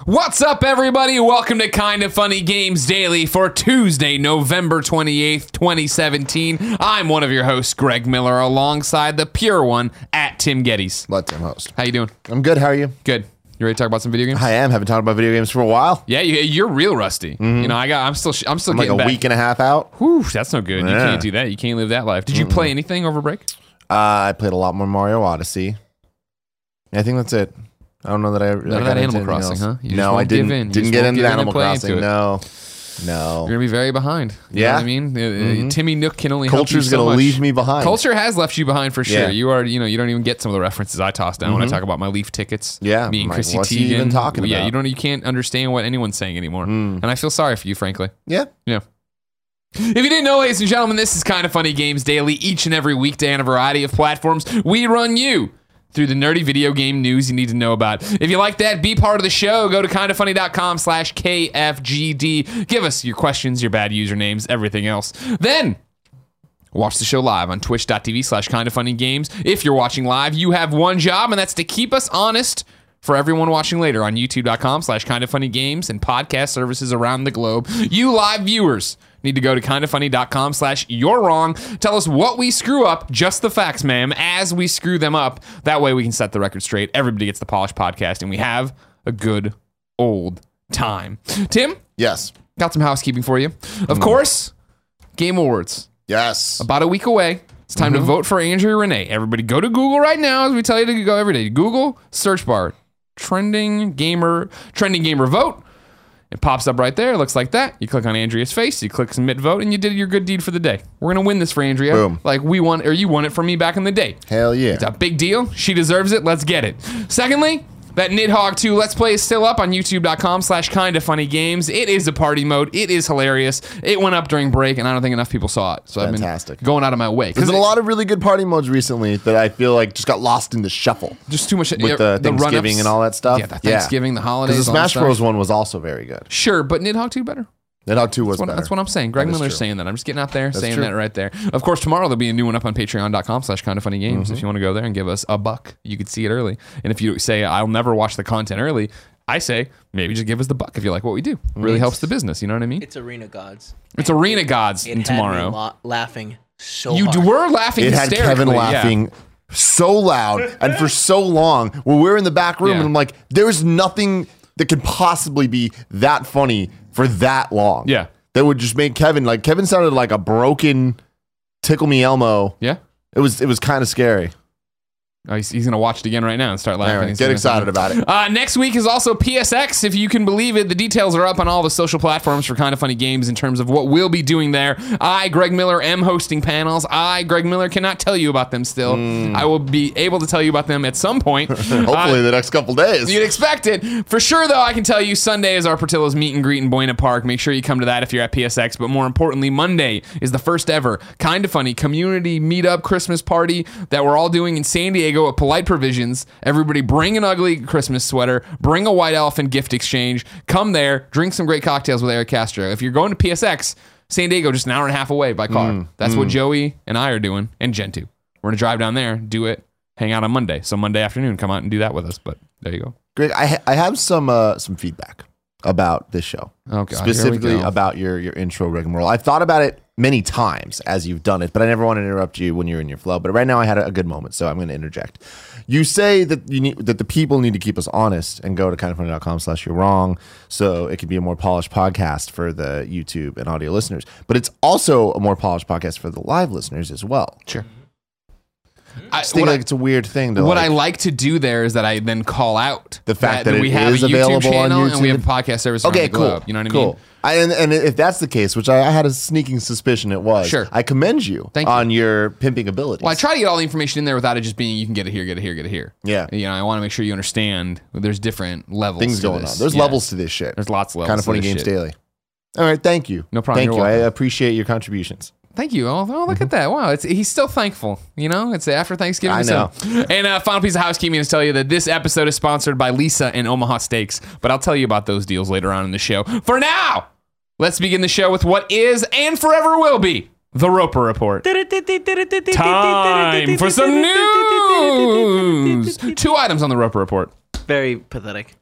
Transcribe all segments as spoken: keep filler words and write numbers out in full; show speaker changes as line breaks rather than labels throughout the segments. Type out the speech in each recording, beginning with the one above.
What's up, everybody? Welcome to Kinda Funny Games Daily for Tuesday, November twenty-eighth, twenty seventeen. I'm one of your hosts, Greg Miller, alongside the pure one at Tim Geddes.
Let Tim host.
How you doing?
I'm good. How are you?
Good. You ready to talk about some video games?
I am. Haven't talked about video games for a while.
Yeah, you, you're real rusty. Mm-hmm. You know, I got. I'm still. I'm still
I'm like
getting
a
back.
week and a half out.
Whew, that's no good. You
Yeah.
can't do that. You can't live that life. Did you
Mm-mm.
play anything over break?
Uh, I played a lot more Mario Odyssey. I think that's it. I don't know that I.
None
I
of
got
that
into
Animal
anything
Crossing,
else.
huh? You just
no,
won't
I didn't.
give in. You
Didn't
just
get
won't
into
give in and
Animal
play into
Crossing.
it.
No, no.
You're gonna be very behind. You
Yeah.
know what I mean? Uh,
Mhm.
Timmy Nook can only
Culture's
help you so
gonna
much.
leave me behind.
Culture has left you behind for sure.
Yeah.
You are, you know, you don't even get some of the references I toss down when I
Mhm.
talk about my Leaf tickets.
Yeah,
me and
I'm like,
Chrissy
what's he
Teigen.
even talking
Yeah,
about?
you don't, you can't understand what anyone's saying anymore,
Mm.
and I feel sorry for you, frankly.
Yeah.
Yeah. If you didn't know, ladies and gentlemen, this is Kinda Funny Games Daily. Each and every weekday on a variety of platforms, we run you through the nerdy video game news you need to know about. If you like that, be part of the show. Go to kindafunny.com slash KFGD. Give us your questions, your bad usernames, everything else. Then watch the show live on twitch.tv slash kindafunnygames. If you're watching live, you have one job, and that's to keep us honest for everyone watching later on youtube.com slash kindafunnygames and podcast services around the globe. You live viewers need to go to kindafunny.com slash you're wrong. Tell us what we screw up, just the facts, ma'am, as we screw them up. That way we can set the record straight. Everybody gets the Polished Podcast, and we have a good old time. Tim,
Yes.
got some housekeeping for you. Of course, Game Awards.
Yes.
About a week away. It's time to vote for Andrea Renee. Everybody go to Google right now, as we tell you to go every day. Google, search bar, trending gamer, trending gamer vote. It pops up right there. It looks like that. You click on Andrea's face. You click submit vote, and you did your good deed for the day. We're going to win this for Andrea.
Boom.
Like we won, or you won it from me back in the day.
Hell yeah.
It's a big deal. She deserves it. Let's get it. Secondly, that Nidhogg two Let's Play is still up on youtube.com slash kinda funny games. It is a party mode. It is hilarious. It went up during break, and I don't think enough people saw it. So
Fantastic.
I've been going out of my way.
There's been a lot of really good party modes recently that I feel like just got lost in the shuffle
Just too much
with the, Thanksgiving
run-ups.
and all that stuff.
Yeah, the Thanksgiving, the holidays.
Because the
all that
Smash
stuff.
Bros. one was also very good.
Sure, but Nidhogg two better.
Nidhogg two was
That's what,
better.
that's what I'm saying. Greg
That is
Miller's
true.
saying that. I'm just getting out there, saying
true.
that right there. Of course, tomorrow there'll be a new one up on patreon.com slash kinda funny games.
Mm-hmm.
If you want to go there and give us a buck, you could see it early. And if you say, I'll never watch the content early, I say, maybe just give us the buck if you like what we do. Really helps the business. You know what I mean?
It's Arena Gods.
It's Arena Gods
It had
tomorrow.
me la- laughing so
You
hard.
were laughing
It had
hysterically.
Kevin
yeah.
laughing so loud and for so long. When we were in the back room,
Yeah.
and I'm like, there's nothing that could possibly be that funny for that long.
Yeah.
That would just make Kevin, like, Kevin sounded like a broken Tickle Me Elmo.
Yeah?
It was, it was kind of scary.
Oh, he's, he's going to watch it again right now and start laughing.
Anyway,
He's
get
gonna-
excited about it.
Uh, next week is also P S X, if you can believe it. The details are up on all the social platforms for Kinda Funny Games in terms of what we'll be doing there. I, Greg Miller, am hosting panels. I, Greg Miller, cannot tell you about them still. I will be able to tell you about them at some point.
Hopefully
Uh,
the next couple days.
You'd expect it. For sure, though, I can tell you Sunday is our Portillo's meet and greet in Buena Park. Make sure you come to that if you're at P S X. But more importantly, Monday is the first ever Kinda Funny community meetup Christmas party that we're all doing in San Diego at Polite Provisions. Everybody bring an ugly Christmas sweater, bring a white elephant gift exchange, come there, drink some great cocktails with Eric Castro. If you're going to P S X, San Diego, just an hour and a half away by car.
Mm,
That's what Joey and I are doing, and Gentoo. We're going to drive down there, do it, hang out on Monday. So Monday afternoon, come out and do that with us. But there you go.
Greg, I, ha- I have some uh, some feedback about this show.
Oh, God, here
Specifically
we go.
about your, your intro rigmarole. I've thought about it many times as you've done it, but I never want to interrupt you when you're in your flow. But right now I had a, a good moment, so I'm going to interject. You say that you need that the people need to keep us honest and go to kindoffunny.com slash you're wrong, so it can be a more polished podcast for the YouTube and audio listeners. But it's also a more polished podcast for the live listeners as well.
Sure. I,
I just think
what
like
I,
it's a weird thing to
what
like,
I like to do there is that I then call out
The fact that
we
it
have
is
a YouTube
available on
channel and we
YouTube.
have a podcast service around
Okay,
the
cool.
globe. You know what I
cool.
mean?
I, and, and if that's the case, which I, I had a sneaking suspicion it was,
Sure.
I commend you
Thank you.
on your pimping abilities.
Well, I try to get all the information in there without it just being you can get it here, get it here, get it here.
Yeah.
You know, I want to make sure you understand there's different levels.
Things
to
going
this.
on. There's
Yes.
levels to this shit.
There's lots of levels.
Kind of
to
funny
this
games
shit.
daily. All right, thank you.
No problem.
Thank
You're
you. I
welcome.
appreciate your contributions.
Thank you. Oh, oh look at that. Wow. It's, he's still thankful. You know, it's after Thanksgiving.
I know.
So. And uh, final piece of housekeeping is to tell you that this episode is sponsored by Lisa and Omaha Steaks, but I'll tell you about those deals later on in the show. For now, let's begin the show with what is and forever will be the Roper Report. Time for some news. Two items on the Roper Report.
Very pathetic.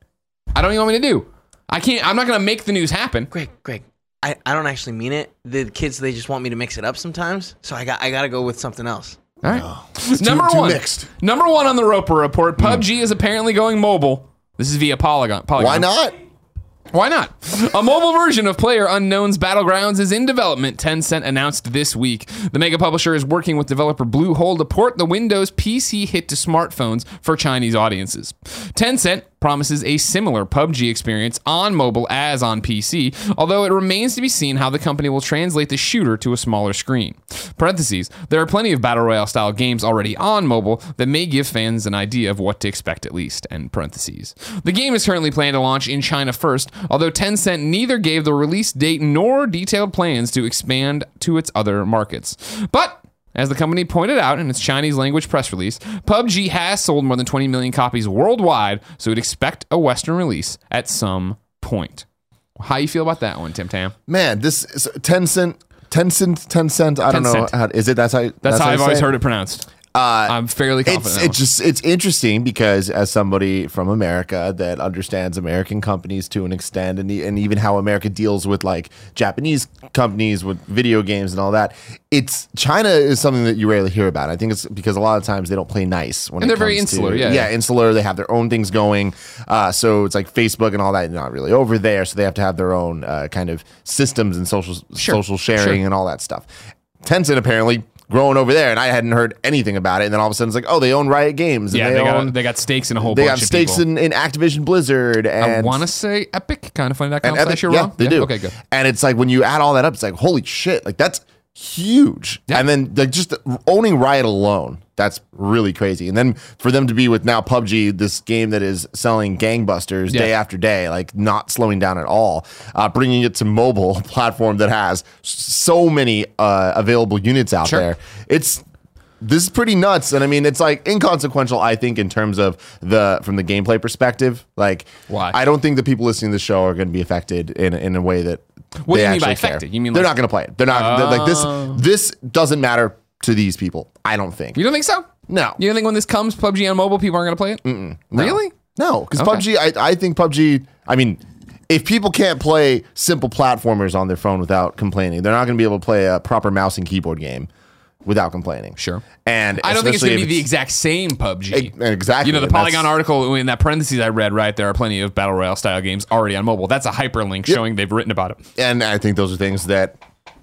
I don't even want me to do. I can't. I'm not going to make the news happen.
Greg, Greg, I, I don't actually mean it. The kids, they just want me to mix it up sometimes. So I got I got to go with something else.
All right.
Oh, It's
Number
too, too
one.
mixed.
Number one on the Roper Report. P U B G is apparently going mobile. This is via Polygon. Polygon.
Why not?
Why not? A mobile version of Player Unknown's Battlegrounds is in development, Tencent announced this week. The mega publisher is working with developer Bluehole to port the Windows P C hit to smartphones for Chinese audiences. Tencent promises a similar P U B G experience on mobile as on P C, although it remains to be seen how the company will translate the shooter to a smaller screen. Parentheses, there are plenty of Battle Royale style games already on mobile that may give fans an idea of what to expect at least, end parentheses. The game is currently planned to launch in China first, although Tencent neither gave the release date nor detailed plans to expand to its other markets. But as the company pointed out in its Chinese language press release, P U B G has sold more than twenty million copies worldwide, so we'd expect a Western release at some point. How you feel about that one, Tim Tam?
Man, this is Tencent, Tencent, Tencent. I don't know.
Tencent.
How, is it? That's how.
That's, how
you
I've
say
always
it?
heard it pronounced.
Uh,
I'm fairly confident.
It's
in that
it's
one.
just it's interesting because as somebody from America that understands American companies to an extent, and, e- and even how America deals with like Japanese companies with video games and all that, it's China is something that you rarely hear about. I think it's because a lot of times they don't play nice when
And
it
they're very
comes
insular,
to,
yeah,
yeah,
yeah.
insular. They have their own things going, uh, so it's like Facebook and all that not really over there. So they have to have their own uh, kind of systems and social
Sure,
social sharing
sure.
and all that stuff. Tencent apparently growing over there, and I hadn't heard anything about it. And then all of a sudden, it's like, oh, they own Riot Games. And
yeah,
they,
they,
own,
got, they got stakes in a whole
they
bunch
got
of
stakes
people.
in, in Activision Blizzard. And
I want to say Epic, kind of funny dot com
and
slash
Epic,
you're
yeah,
wrong.
they
Yeah,
do.
Okay, good.
And it's like when you add all that up, it's like, holy shit, like that's huge.
Yeah.
And then like just owning Riot alone, that's really crazy. And then for them to be with now P U B G, this game that is selling gangbusters
Yeah.
day after day, like not slowing down at all, uh, bringing it to mobile a platform that has so many uh, available units out
Sure.
there. It's this is pretty nuts, and I mean it's like inconsequential. I think in terms of the from the gameplay perspective, like
Why?
I don't think the people listening to the show are going to be affected in in a way that
What do
they
you mean by
actually care.
affected? You mean
they're
like-
not going to play it? They're not they're like this.
Oh.
This doesn't matter to these people. I don't think.
You don't think so?
No.
You don't think when this comes, P U B G on mobile, people aren't going to play it? Mm-mm. Really?
No, because
Okay.
P U B G, I, I think P U B G, I mean, if people can't play simple platformers on their phone without complaining, they're not going to be able to play a proper mouse and keyboard game without complaining.
Sure.
And
I don't think it's
especially
going to be
if
the exact same P U B G.
E- exactly,
You know, the
and
Polygon
that's-
article in that parentheses I read, right, there are plenty of Battle Royale style games already on mobile. That's a hyperlink showing they've written about it.
And I think those are things that,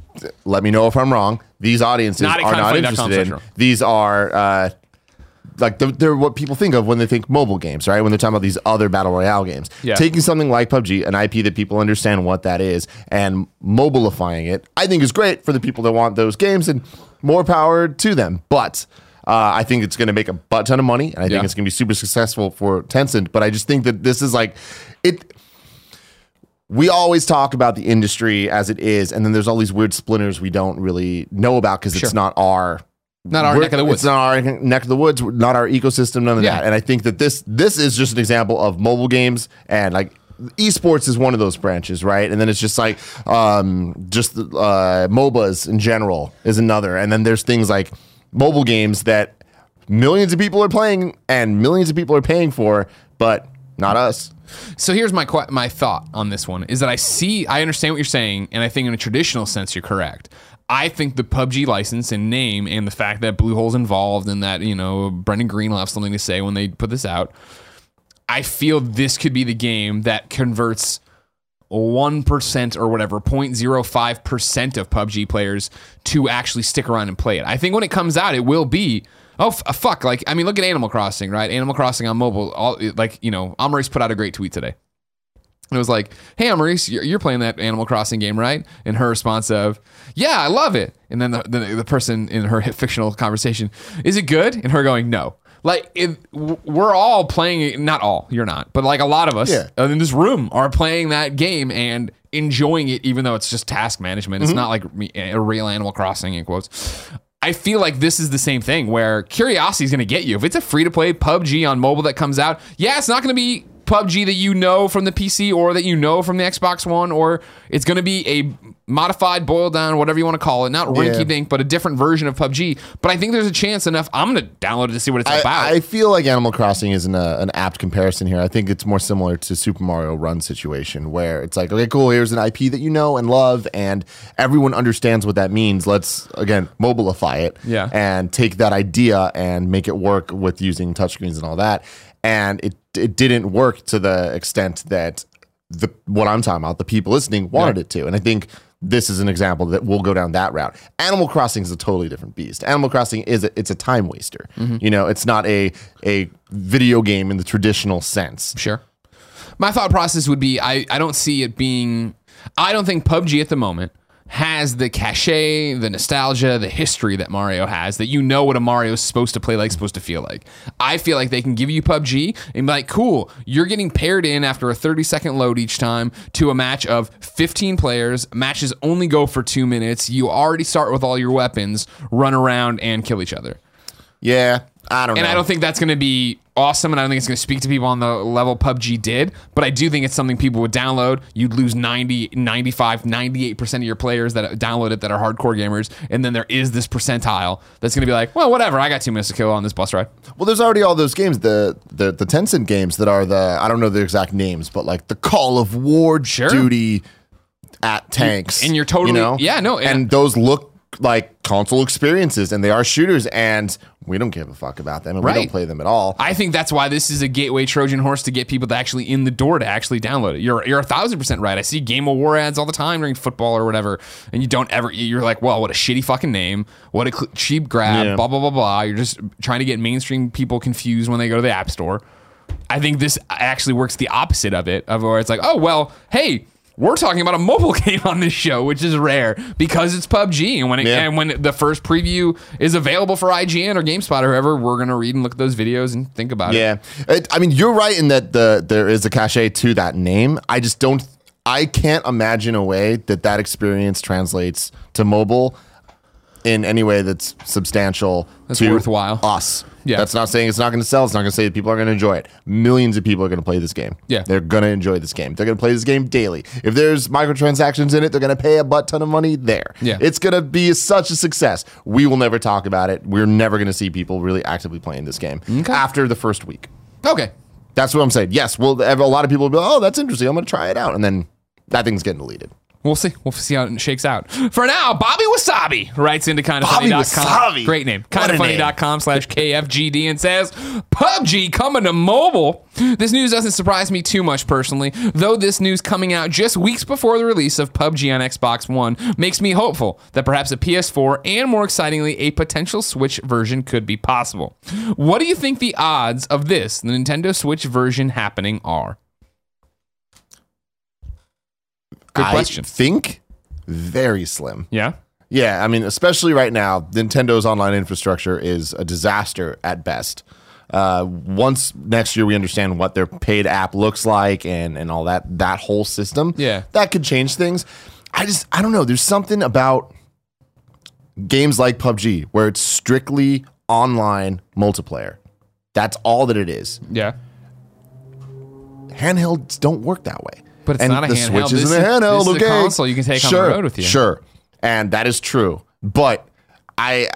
let me know if I'm wrong, these audiences
Not at
are not
kindoffunny dot com
interested in.
slash row.
These are, uh, like, they're, they're what people think of when they think mobile games, right? When they're talking about these other Battle Royale games.
Yeah.
Taking something like P U B G, an I P that people understand what that is, and mobilifying it, I think is great for the people that want those games, and more power to them. But uh, I think it's going to make a butt ton of money, and I think
Yeah.
it's going to be super successful for Tencent. But I just think that this is like, it... We always talk about the industry as it is, and then there's all these weird splinters we don't really know about because
Sure.
it's not our
Not our
we're-
neck of the woods.
It's not our neck of the woods, not our ecosystem, none of
Yeah.
that. And I think that this this is just an example of mobile games, and like esports is one of those branches, right? And then it's just like um, just uh, MOBAs in general is another, and then there's things like mobile games that millions of people are playing and millions of people are paying for, but not us.
So here's my que- my thought on this one is that I see, I understand what you're saying, and I think in a traditional sense you're correct. I think the P U B G license and name and the fact that Bluehole's involved and that, you know, Brendan Green will have something to say when they put this out, I feel this could be the game that converts one percent or whatever, zero point zero five percent of P U B G players to actually stick around and play it. I think when it comes out, it will be, oh, f- fuck. Like, I mean, look at Animal Crossing, right? Animal Crossing on mobile. All, like, you know, Amaris put out a great tweet today. It was like, hey, Amaris, you're, you're playing that Animal Crossing game, right? And her response of, yeah, I love it. And then the, the, the person in her fictional conversation, is it good? And her going, no. Like, it, w- we're all playing it. Not all, you're not. But like a lot of us
Yeah.
in this room are playing that game and enjoying it, even though it's just task management. It's not like re- a real Animal Crossing, in quotes. I feel like this is the same thing where curiosity is going to get you. If it's a free-to-play P U B G on mobile that comes out, yeah, it's not going to be P U B G that you know from the P C or that you know from the Xbox One, or it's going to be a modified, boiled down, whatever you want to call it. Not rinky dink, but a different version of P U B G. But I think there's a chance enough. I'm going to download it to see what it's
I,
about.
I feel like Animal Crossing isn't a, an apt comparison here. I think it's more similar to Super Mario Run situation, where it's like, okay, cool, here's an I P that you know and love, and everyone understands what that means. Let's, again, mobilify it
Yeah.
and take that idea and make it work with using touchscreens and all that. And it it didn't work to the extent that the what I'm talking about, the people listening wanted
Yeah.
it to. And I think this is an example that will go down that route. Animal Crossing is a totally different beast. Animal Crossing is a, it's a time waster.
Mm-hmm.
You know, it's not a a video game in the traditional sense.
Sure. My thought process would be I, I don't see it being I don't think P U B G at the moment has the cachet, the nostalgia, the history that Mario has, that you know what a Mario is supposed to play like, supposed to feel like. I feel like they can give you P U B G and be like, cool, you're getting paired in after a thirty second load each time to a match of fifteen players. Matches only go for two minutes. You already start with all your weapons, run around and kill each other.
Yeah, I don't
And
know.
I don't think that's going to be awesome, and I don't think it's going to speak to people on the level P U B G did, but I do think it's something people would download. You'd lose ninety, ninety-five, ninety-eight percent of your players that download it that are hardcore gamers, and then there is this percentile that's going to be like, well, whatever, I got two minutes to kill on this bus ride.
Well, there's already all those games, the, the the Tencent games that are the, I don't know the exact names, but like the Call of War
Sure.
Duty at tanks.
And you're totally-
you know?
yeah, no,
And,
and-
those look like console experiences, and they are shooters, and we don't give a fuck about them, and we
Right.
don't play them at all.
I think that's why this is a gateway Trojan horse to get people to actually in the door to actually download it. You're you're a thousand percent right. I see Game of War ads all the time during football or whatever, and you don't ever. You're like, well, what a shitty fucking name. What a cl- cheap grab.
Yeah.
Blah blah blah blah. You're just trying to get mainstream people confused when they go to the App Store. I think this actually works the opposite of it, of where it's like, oh well, hey. We're talking about a mobile game on this show, which is rare because it's P U B G, and when it,
Yeah.
and when the first preview is available for I G N or GameSpot or whoever, we're gonna read and look at those videos and think about it.
Yeah, it, I mean, you're right in that the there is a cachet to that name. I just don't. I can't imagine a way that that experience translates to mobile in any way that's substantial
That's
to
worthwhile.
us.
Yeah.
That's not saying it's not going to sell. It's not going to say that people are going to enjoy it. Millions of people are going to play this game.
Yeah.
They're going to enjoy this game. They're going to play this game daily. If there's microtransactions in it, they're going to pay a butt ton of money there.
Yeah.
It's going to be such a success. We will never talk about it. We're never going to see people really actively playing this game after the first week.
Okay.
That's what I'm saying. Yes, well, a lot of people will be like, oh, that's interesting. I'm going to try it out. And then that thing's getting deleted.
We'll see. We'll see how it shakes out. For now, Bobby Wasabi writes into kind of
Bobby
funny dot com.
Wasabi.
Great name.
What a
kind of funny dot com slash K F G D and says, P U B G coming to mobile. This news doesn't surprise me too much personally, though this news coming out just weeks before the release of P U B G on Xbox One makes me hopeful that perhaps a P S four and, more excitingly, a potential Switch version could be possible. What do you think the odds of this, the Nintendo Switch version, happening are? Good question.
I think very slim.
Yeah?
Yeah, I mean, especially right now, Nintendo's online infrastructure is a disaster at best. Uh, once next year we understand what their paid app looks like and, and all that, that whole system,
Yeah.
that could change things. I just, I don't know. There's something about games like P U B G where it's strictly online multiplayer. That's all that it is.
Yeah.
Handhelds don't work that way.
But it's
and
not a
the
handheld.
Switch
This
isn't a
is-
handheld.
this is a
okay,
console you can take on the
sure,
road with you.
Sure, and that is true. But I,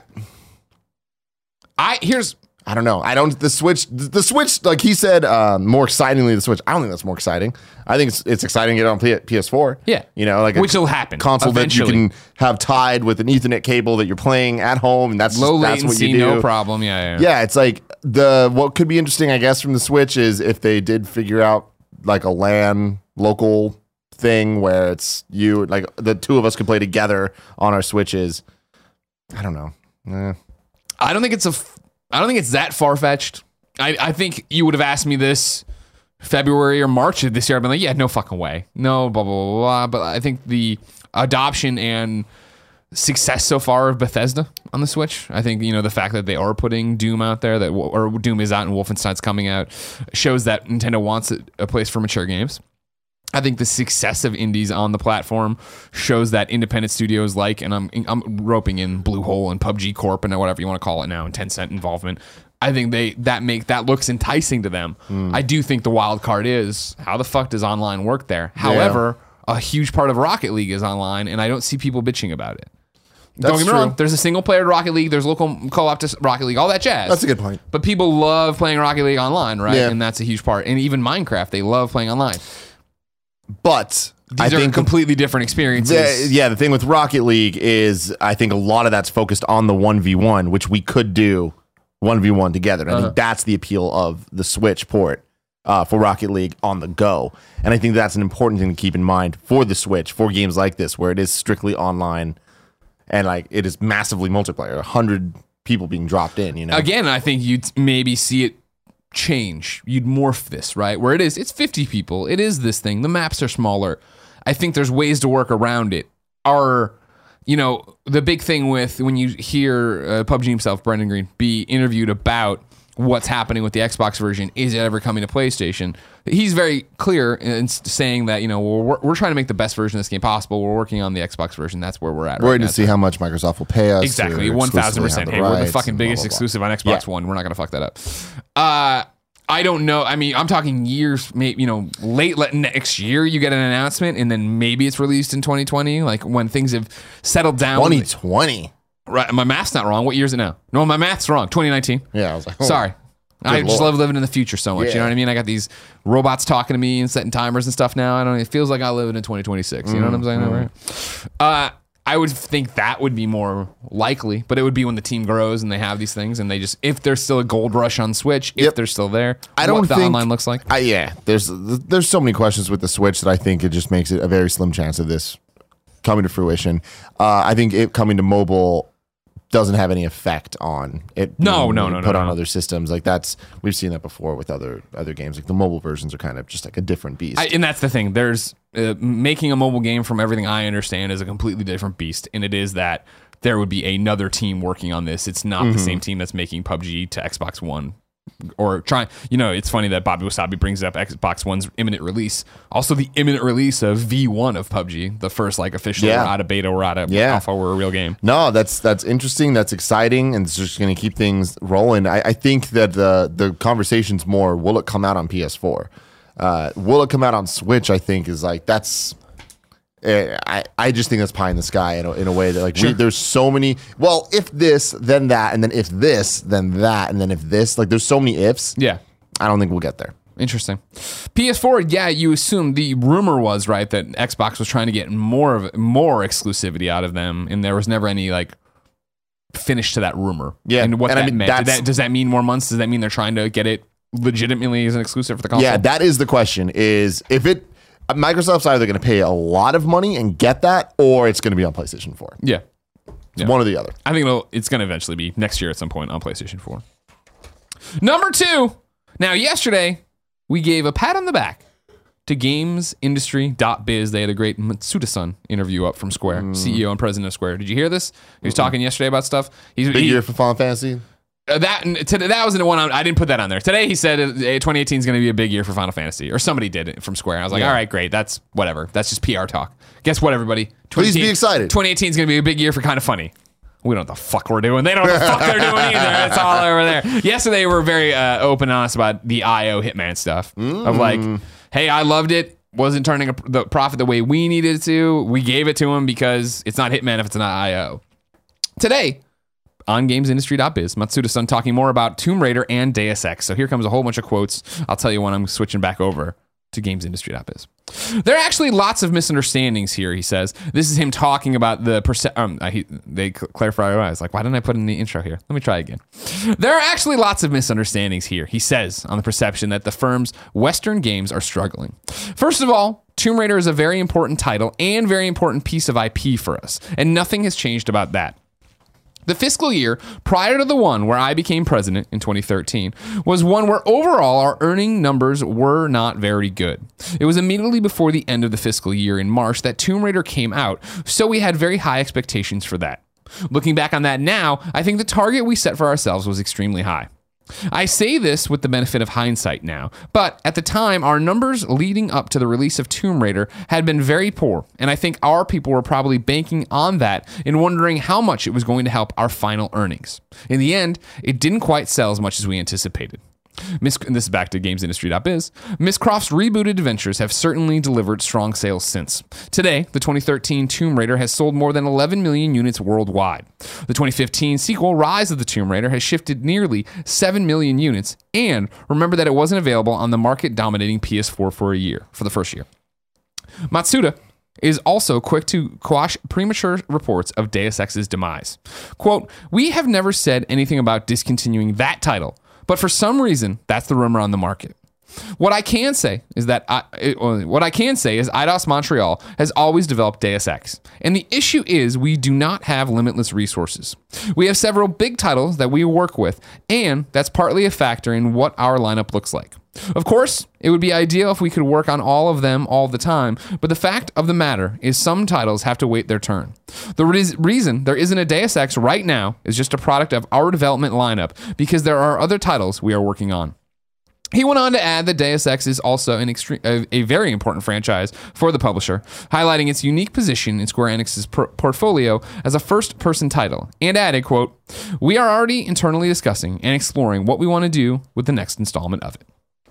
I here's
I don't know. I don't. The Switch, the Switch, like he said, uh, more excitingly, the Switch. I don't think that's more exciting. I think it's it's exciting to get it on P- P S four.
Yeah.
you know, like a
Which will happen
console
eventually.
that you can have tied with an Ethernet cable that you're playing at home, and that's
low
just, that's what
latency,
you do.
no problem. Yeah, yeah.
Yeah, it's like the what could be interesting, I guess, from the Switch is if they did figure out like a LAN local thing where it's you, like the two of us could play together on our Switches. I don't know. Eh.
I don't think it's a. f- I don't think it's that far fetched. I, I think you would have asked me this February or March of this year. I've been like, yeah, no fucking way, no, blah blah blah blah. But I think the adoption and success so far of Bethesda on the Switch. I think, you know, the fact that they are putting Doom out there, that or Doom is out and Wolfenstein's coming out, shows that Nintendo wants a, a place for mature games. I think the success of indies on the platform shows that independent studios like, and I'm I'm roping in Bluehole and P U B G Corp and whatever you want to call it now, and Tencent involvement. I think they that make that looks enticing to them.
Mm.
I do think the wild card is how the fuck does online work there. However, a huge part of Rocket League is online, and I don't see people bitching about it.
That's
Don't get me
true.
wrong. There's a single player Rocket League. There's local co-op to Rocket League. All that jazz.
That's a good point.
But people love playing Rocket League online, right?
Yeah.
And that's a huge part. And even Minecraft, they love playing online.
But
These
I
are
think
completely different experiences.
the, yeah, the thing with Rocket League is I think a lot of that's focused on the one v one, which we could do one v one together. And I
Uh-huh.
think that's the appeal of the Switch port uh, for Rocket League on the go. And I think that's an important thing to keep in mind for the Switch, for games like this, where it is strictly online and like it is massively multiplayer, a hundred people being dropped in, you know?
Again, I think you'd maybe see it change. You'd morph this, right? Where it is, it's fifty people. It is this thing. The maps are smaller. I think there's ways to work around it. Our, you know, the big thing with when you hear uh, P U B G himself, Brendan Green, be interviewed about what's happening with the Xbox version, is it ever coming to PlayStation? He's very clear in s- saying that, you know, we're, we're trying to make the best version of this game possible. We're working on the Xbox version. That's where we're at
We're
right
waiting
now.
to see how much Microsoft will pay us.
Exactly,
to
one thousand
exclusively
percent.
have the
Hey, we're the
rights
fucking
and blah,
biggest
blah, blah.
exclusive on Xbox
Yeah.
One. We're not gonna fuck that up. Uh, I don't know. I mean, I'm talking years, maybe, you know, late le- next year. You get an announcement, and then maybe it's released in twenty twenty, like when things have settled down.
twenty twenty.
Right, my math's not wrong. What year is it now? No, my math's wrong. twenty nineteen.
Yeah, I was like, oh.
Sorry. I just
Lord.
love living in the future so much. You
Yeah.
know what I mean? I got these robots talking to me and setting timers and stuff now. I don't. It feels like I live in twenty twenty-six. You know what I'm saying? Right? Uh, I would think that would be more likely, but it would be when the team grows and they have these things and they just, if there's still a gold rush on Switch, if
Yep.
they're still there,
I don't
what the
think
online looks like.
I, yeah, there's there's so many questions with the Switch that I think it just makes it a very slim chance of this coming to fruition. Uh, I think it coming to mobile doesn't have any effect on it.
No,
being
no, no,
put
no,
on
no.
other systems. Like that's we've seen that before with other other games. Like the mobile versions are kind of just like a different beast.
I, and that's the thing. There's uh, making a mobile game, from everything I understand, is a completely different beast, and it is that there would be another team working on this. It's not
Mm-hmm.
the same team that's making P U B G to Xbox One. Or trying, you know, it's funny that Bobby Wasabi brings up Xbox One's imminent release. Also, the imminent release of V one of P U B G, the first like official
Yeah.
or out of beta or out of
Yeah.
alpha or a real game.
No, that's that's interesting. That's exciting, and it's just going to keep things rolling. I, I think that the the conversation's more: will it come out on P S four? Uh, will it come out on Switch? I think is like that's. eh, I I just think that's pie in the sky in a, in a way that like we, there's so many. Well, if this, then that, and then if this, then that, and then if this. Like there's so many ifs.
Yeah.
I don't think we'll get there.
Interesting. P S four, yeah, you assume the rumor was right that Xbox was trying to get more of more exclusivity out of them, and there was never any like finish to that rumor.
Yeah,
and what
and I
that
mean,
meant. Did
that's-
that, does that mean more months? Does that mean they're trying to get it legitimately as an exclusive for the console?
Yeah, that is the question. Is if it Microsoft's either going to pay a lot of money and get that, or it's going to be on PlayStation four.
yeah.
It's one or the other.
I think it'll, it's going to eventually be next year at some point on PlayStation four. Number two. Now, yesterday, we gave a pat on the back to games industry dot biz. They had a great Matsuda-san interview up from Square,
Mm.
C E O and president of Square. Did you hear this? He was talking yesterday about stuff. He's
Big
he-
year for Final Fantasy.
uh, that today, that was the one I, I didn't put that on there. Today he said uh, twenty eighteen is going to be a big year for Final Fantasy, or somebody did it from Square. I was like,
Yeah.
all right, great. That's whatever. That's just P R talk. Guess what, everybody?
Please be excited.
twenty eighteen is going to be a big year for Kind of Funny. We don't know what the fuck we're doing. They don't know what the fuck they're doing either. It's all over there. Yesterday, we were very uh, open and honest about the I O Hitman stuff. Of like, hey, I loved it. Wasn't turning a, the profit the way we needed it to. We gave it to him because it's not Hitman if it's not I O. Today, on games industry dot biz, Matsuda-san talking more about Tomb Raider and Deus Ex. So here comes a whole bunch of quotes. I'll tell you when I'm switching back over to games industry dot biz. There are actually lots of misunderstandings here, he says. This is him talking about the perce- um, uh, he, they cl- clarify why. I was like, why didn't I put in the intro here? Let me try again. There are actually lots of misunderstandings here, he says, on the perception that the firm's Western games are struggling. First of all, Tomb Raider is a very important title and very important piece of I P for us, and nothing has changed about that. The fiscal year prior to the one where I became president in twenty thirteen was one where overall our earning numbers were not very good. It was immediately before the end of the fiscal year in March that Tomb Raider came out, so we had very high expectations for that. Looking back on that now, I think the target we set for ourselves was extremely high. I say this with the benefit of hindsight now, but at the time, our numbers leading up to the release of Tomb Raider had been very poor, and I think our people were probably banking on that and wondering how much it was going to help our final earnings. In the end, it didn't quite sell as much as we anticipated. Miss, and this is back to games industry dot biz. Miss Croft's rebooted adventures have certainly delivered strong sales since. Today, the twenty thirteen Tomb Raider has sold more than eleven million units worldwide. The twenty fifteen sequel, Rise of the Tomb Raider, has shifted nearly seven million units, and remember that it wasn't available on the market-dominating P S four for a year, for the first year. Matsuda is also quick to quash premature reports of Deus Ex's demise. Quote, "We have never said anything about discontinuing that title, but for some reason, that's the rumor on the market. What I can say is that I, it, what I can say is Eidos Montreal has always developed Deus Ex, and the issue is we do not have limitless resources. We have several big titles that we work with, and that's partly a factor in what our lineup looks like. Of course, it would be ideal if we could work on all of them all the time, but the fact of the matter is some titles have to wait their turn. The re- reason there isn't a Deus Ex right now is just a product of our development lineup because there are other titles we are working on." He went on to add that Deus Ex is also an extreme, a, a very important franchise for the publisher, highlighting its unique position in Square Enix's por- portfolio as a first-person title, and added, quote, "We are already internally discussing and exploring what we want to do with the next installment of it."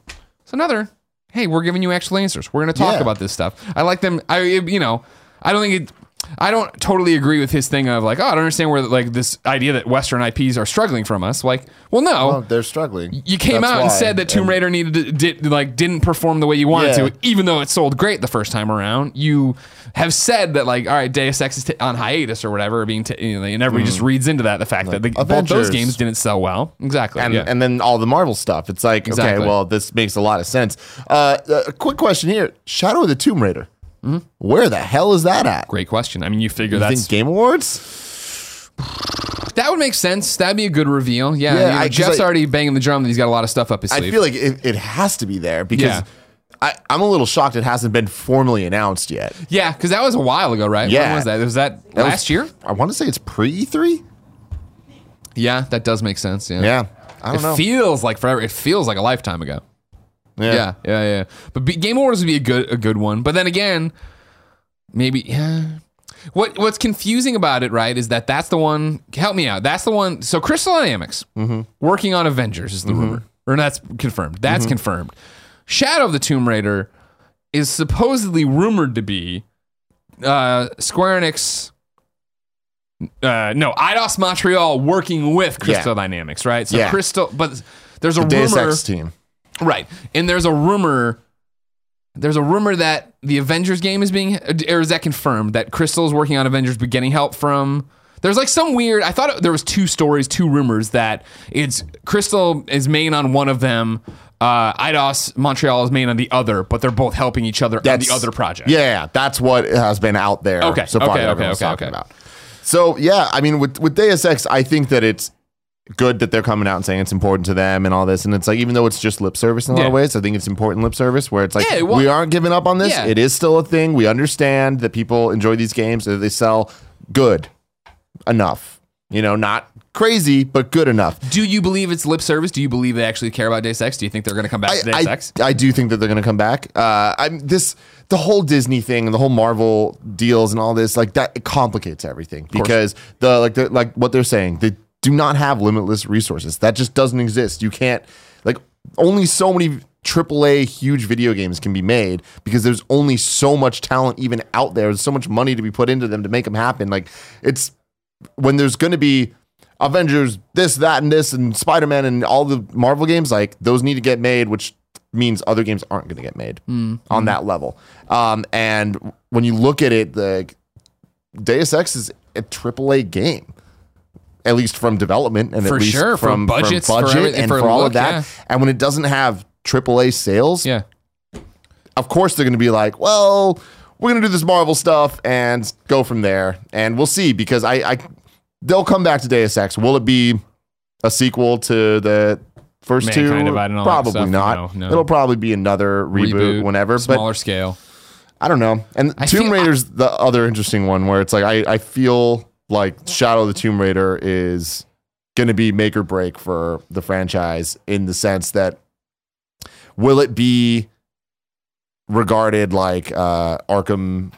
So another, hey, we're giving you actual answers. We're going to talk
Yeah.
about this stuff. I like them. I, you know, I don't think it, I don't totally agree with his thing of like, oh, I don't understand where like this idea that Western I Ps are struggling from us. Like, well, no,
Well, they're struggling.
you came
That's
out and
why.
said that Tomb
And-
Raider needed to, did, like didn't perform the way you wanted
Yeah.
to, even though it sold great the first time around. You have said that like, all right, Deus Ex is t- on hiatus or whatever, being t- you know, and everybody just reads into that the fact that the, both those
Avengers.
games didn't sell well. Exactly.
And,
yeah.
and then all the Marvel stuff. It's like,
Exactly.
okay, well, this makes a lot of sense. Uh, a quick question here. Shadow of the Tomb Raider. Where the hell is that at?
Great question. I mean, you figure
You
that's
think Game Awards?
that would make sense. That'd be a good reveal. Yeah.
Yeah,
you know,
I- 'cause
Jeff's
I-
already banging the drum that he's got a lot of stuff up his
I
sleeve.
feel like it, it has to be there because
Yeah.
I, I'm a little shocked it hasn't been formally announced yet.
yeah, because that was a while ago, right?
Yeah.
When was that? Was that,
That was-
last year?
I want to say it's pre E three.
Yeah, that does make sense. Yeah.
Yeah. I
It
don't know.
feels like forever. It feels like a lifetime ago.
yeah.
Yeah, yeah, yeah. But be, Game Awards would be a good a good one. But then again, maybe yeah. What what's confusing about it, right, is that that's the one. Help me out. That's the one. So Crystal Dynamics working on Avengers is the rumor, or that's confirmed. That's confirmed. Shadow of the Tomb Raider is supposedly rumored to be uh, Square Enix. Uh, no, Eidos Montreal working with Crystal
Yeah.
Dynamics, right? So
Yeah.
Crystal, but there's a
Deus
rumor.
Ex team.
Right. And there's a rumor there's a rumor that the Avengers game is being or is that confirmed that Crystal is working on Avengers but getting help from there's like some weird I thought there was two stories, two rumors that it's Crystal is main on one of them, uh Eidos Montreal is main on the other, but they're both helping each other on the other project.
Yeah, that's what has been out there.
Okay,
so far
okay,
that
okay,
everyone's
okay,
talking
okay.
about. So yeah, I mean, with with Deus Ex, I think that it's good that they're coming out and saying it's important to them and all this. And it's like, even though it's just lip service in a lot
Yeah.
of ways, I think it's important lip service where it's like,
Yeah, well-
we aren't giving up on this.
Yeah.
It is still a thing. We understand that people enjoy these games, that they sell good enough. You know, not crazy, but good enough.
Do you believe it's lip service? Do you believe they actually care about Deus Ex? Do you think they're going to come back to Deus
I,
Ex?
I, I do think that they're going to come back. Uh, I'm this the whole Disney thing and the whole Marvel deals and all this like that it complicates everything because the like the like what they're saying they do not have limitless resources. That just doesn't exist. You can't like only so many triple A huge video games can be made because there's only so much talent even out there. There's so much money to be put into them to make them happen. Like it's when there's going to be Avengers, this, that, and this, and Spider-Man, and all the Marvel games, like those need to get made, which means other games aren't going to get made
Mm-hmm.
on that level. Um, and when you look at it, the Deus Ex is a triple A game, at least from development and
For
at least
sure,
from,
from budgets, for
from budget
everything,
and
for
for, all
look,
of that.
yeah.
And when it doesn't have triple A sales,
Yeah.
of course they're going to be like, well, we're going to do this Marvel stuff and go from there. And we'll see because I, I they'll come back to Deus Ex. Will it be a sequel to the first two?
Mankind Divided and all that
Probably
stuff?
not.
No, no.
It'll probably be another reboot,
Reboot,
whenever.
smaller
But
scale.
I don't know. And
I
Tomb
feel-
Raider's the other interesting one where it's like I, I feel like Shadow of the Tomb Raider is going to be make or break for the franchise in the sense that will it be regarded like uh, Arkham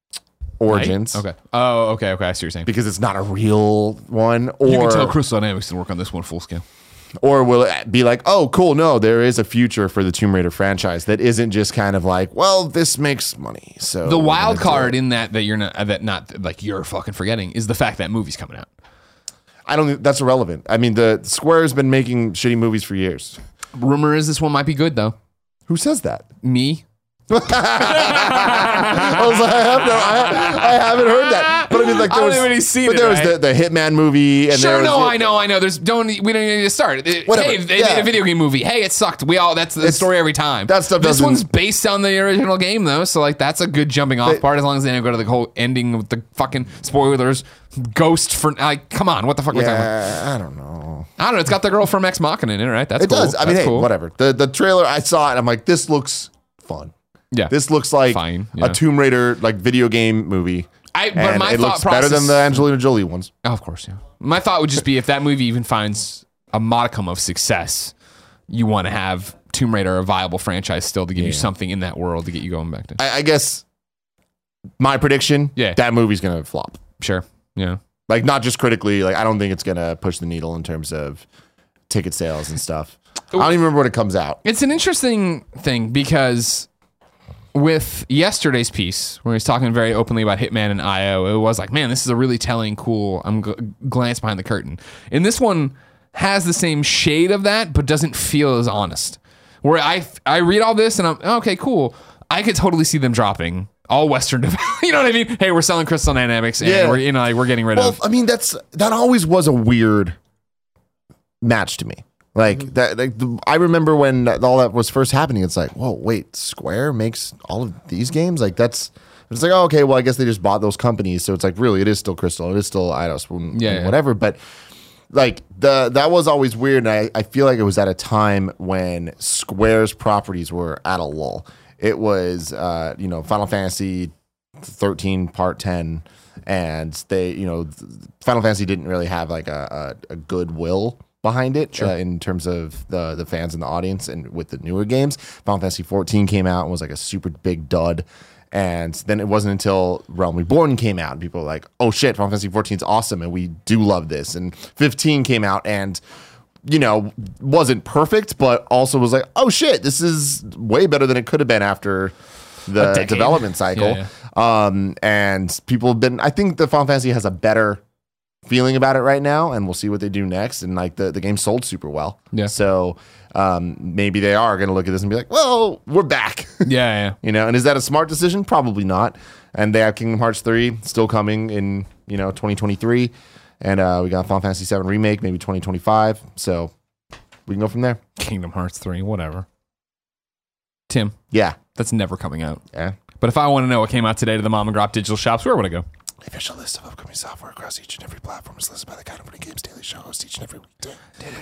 Origins
Right? Okay. Oh, okay, okay. I see what you're saying.
because it's not a real one,
You can
or
tell Crystal Dynamics to work on this one full scale.
Or will it be like, oh, cool, no, there is a future for the Tomb Raider franchise that isn't just kind of like, well, this makes money. So
The
we're
wild
gonna do
card
it.
in that that you're not that not like you're fucking forgetting is the fact that movie's coming out.
I don't think that's irrelevant. I mean, the Square's been making shitty movies for years.
Rumor is this one might be good though.
Who says that?
Me.
I was like, I, have no, I, I haven't heard that. But I mean, like,
I
there
don't
was,
even need to see
but
it,
there was
right?
the, the Hitman movie, and
Sure,
there was
no,
the-
I know, I know. There's don't we don't even need to start. It-
Whatever,
Hey, they
yeah.
made a video game movie. Hey, it sucked. We all that's the
It's-
story every time.
that stuff
This
doesn't-
one's based on the original game though, so like that's a good jumping off
They-
part. As long as they don't go to the whole ending with the fucking spoilers. Ghost for like, come on, what the fuck? Are we talking about?
Yeah, I don't know.
I don't know. It's got the girl from Ex Machina in it, right? That's
It
cool.
does. I mean,
That's
hey,
cool.
whatever. The the trailer, I saw it, and I'm like, this looks fun.
Yeah,
This looks like
Fine, yeah.
a Tomb Raider like video game movie.
I, but
and
my
it
thought
looks
process,
better than the Angelina Jolie ones.
Oh, of course, yeah. My thought would just be if that movie even finds a modicum of success, you want to have Tomb Raider a viable franchise still to give you something in that world to get you going back to.
I, I guess my prediction,
Yeah.
that movie's gonna flop.
Sure, yeah.
Like not just critically, like I don't think it's gonna push the needle in terms of ticket sales and stuff. I don't even remember when it comes out.
It's an interesting thing because with yesterday's piece, where he's talking very openly about Hitman and I O, it was like, man, this is a really telling, cool. I'm gl- glance behind the curtain. And this one has the same shade of that, but doesn't feel as honest. Where I I read all this and I'm okay, cool. I could totally see them dropping all Western. You know what I mean? Hey, we're selling Crystal Dynamics, and
Yeah.
we're you know like, we're getting rid
Well,
of.
I mean, that's that always was a weird match to me. Like that, like the, I remember when that, all that was first happening. It's like, whoa, wait, Square makes all of these games. Like that's, it's like, oh, okay, well, I guess they just bought those companies. So it's like, really, it is still Crystal, it is still Eidos, and,
Yeah,
and
yeah.
whatever. But like the that was always weird, and I, I feel like it was at a time when Square's properties were at a lull. It was, uh, you know, Final Fantasy thirteen Part ten, and they, you know, Final Fantasy didn't really have like a, a, a goodwill behind it uh, in terms of the the fans and the audience. And with the newer games, Final Fantasy fourteen came out and was like a super big dud. And then it wasn't until Realm Reborn came out and people were like, oh shit, Final Fantasy fourteen is awesome and we do love this. And fifteen came out and, you know, wasn't perfect, but also was like, oh shit, this is way better than it could have been after the
decade.
development cycle.
Yeah,
Um, and people have been, I think the Final Fantasy has a better feeling about it right now, and we'll see what they do next. And like the, the game sold super well.
Yeah.
So um, maybe they are going to look at this and be like, well, we're back.
Yeah, yeah.
You know, and is that a smart decision? Probably not. And they have Kingdom Hearts three still coming in, you know, twenty twenty-three. And uh, we got Final Fantasy seven Remake, maybe twenty twenty-five. So we can go from there.
Kingdom Hearts three, whatever. Tim,
Yeah.
that's never coming out.
Yeah.
But if I want to know what came out today to the Mom and Grop digital shops, where would I go?
The official list of upcoming software across each and every platform is listed by the Kind of Funny Games Daily Show host each and every weekday.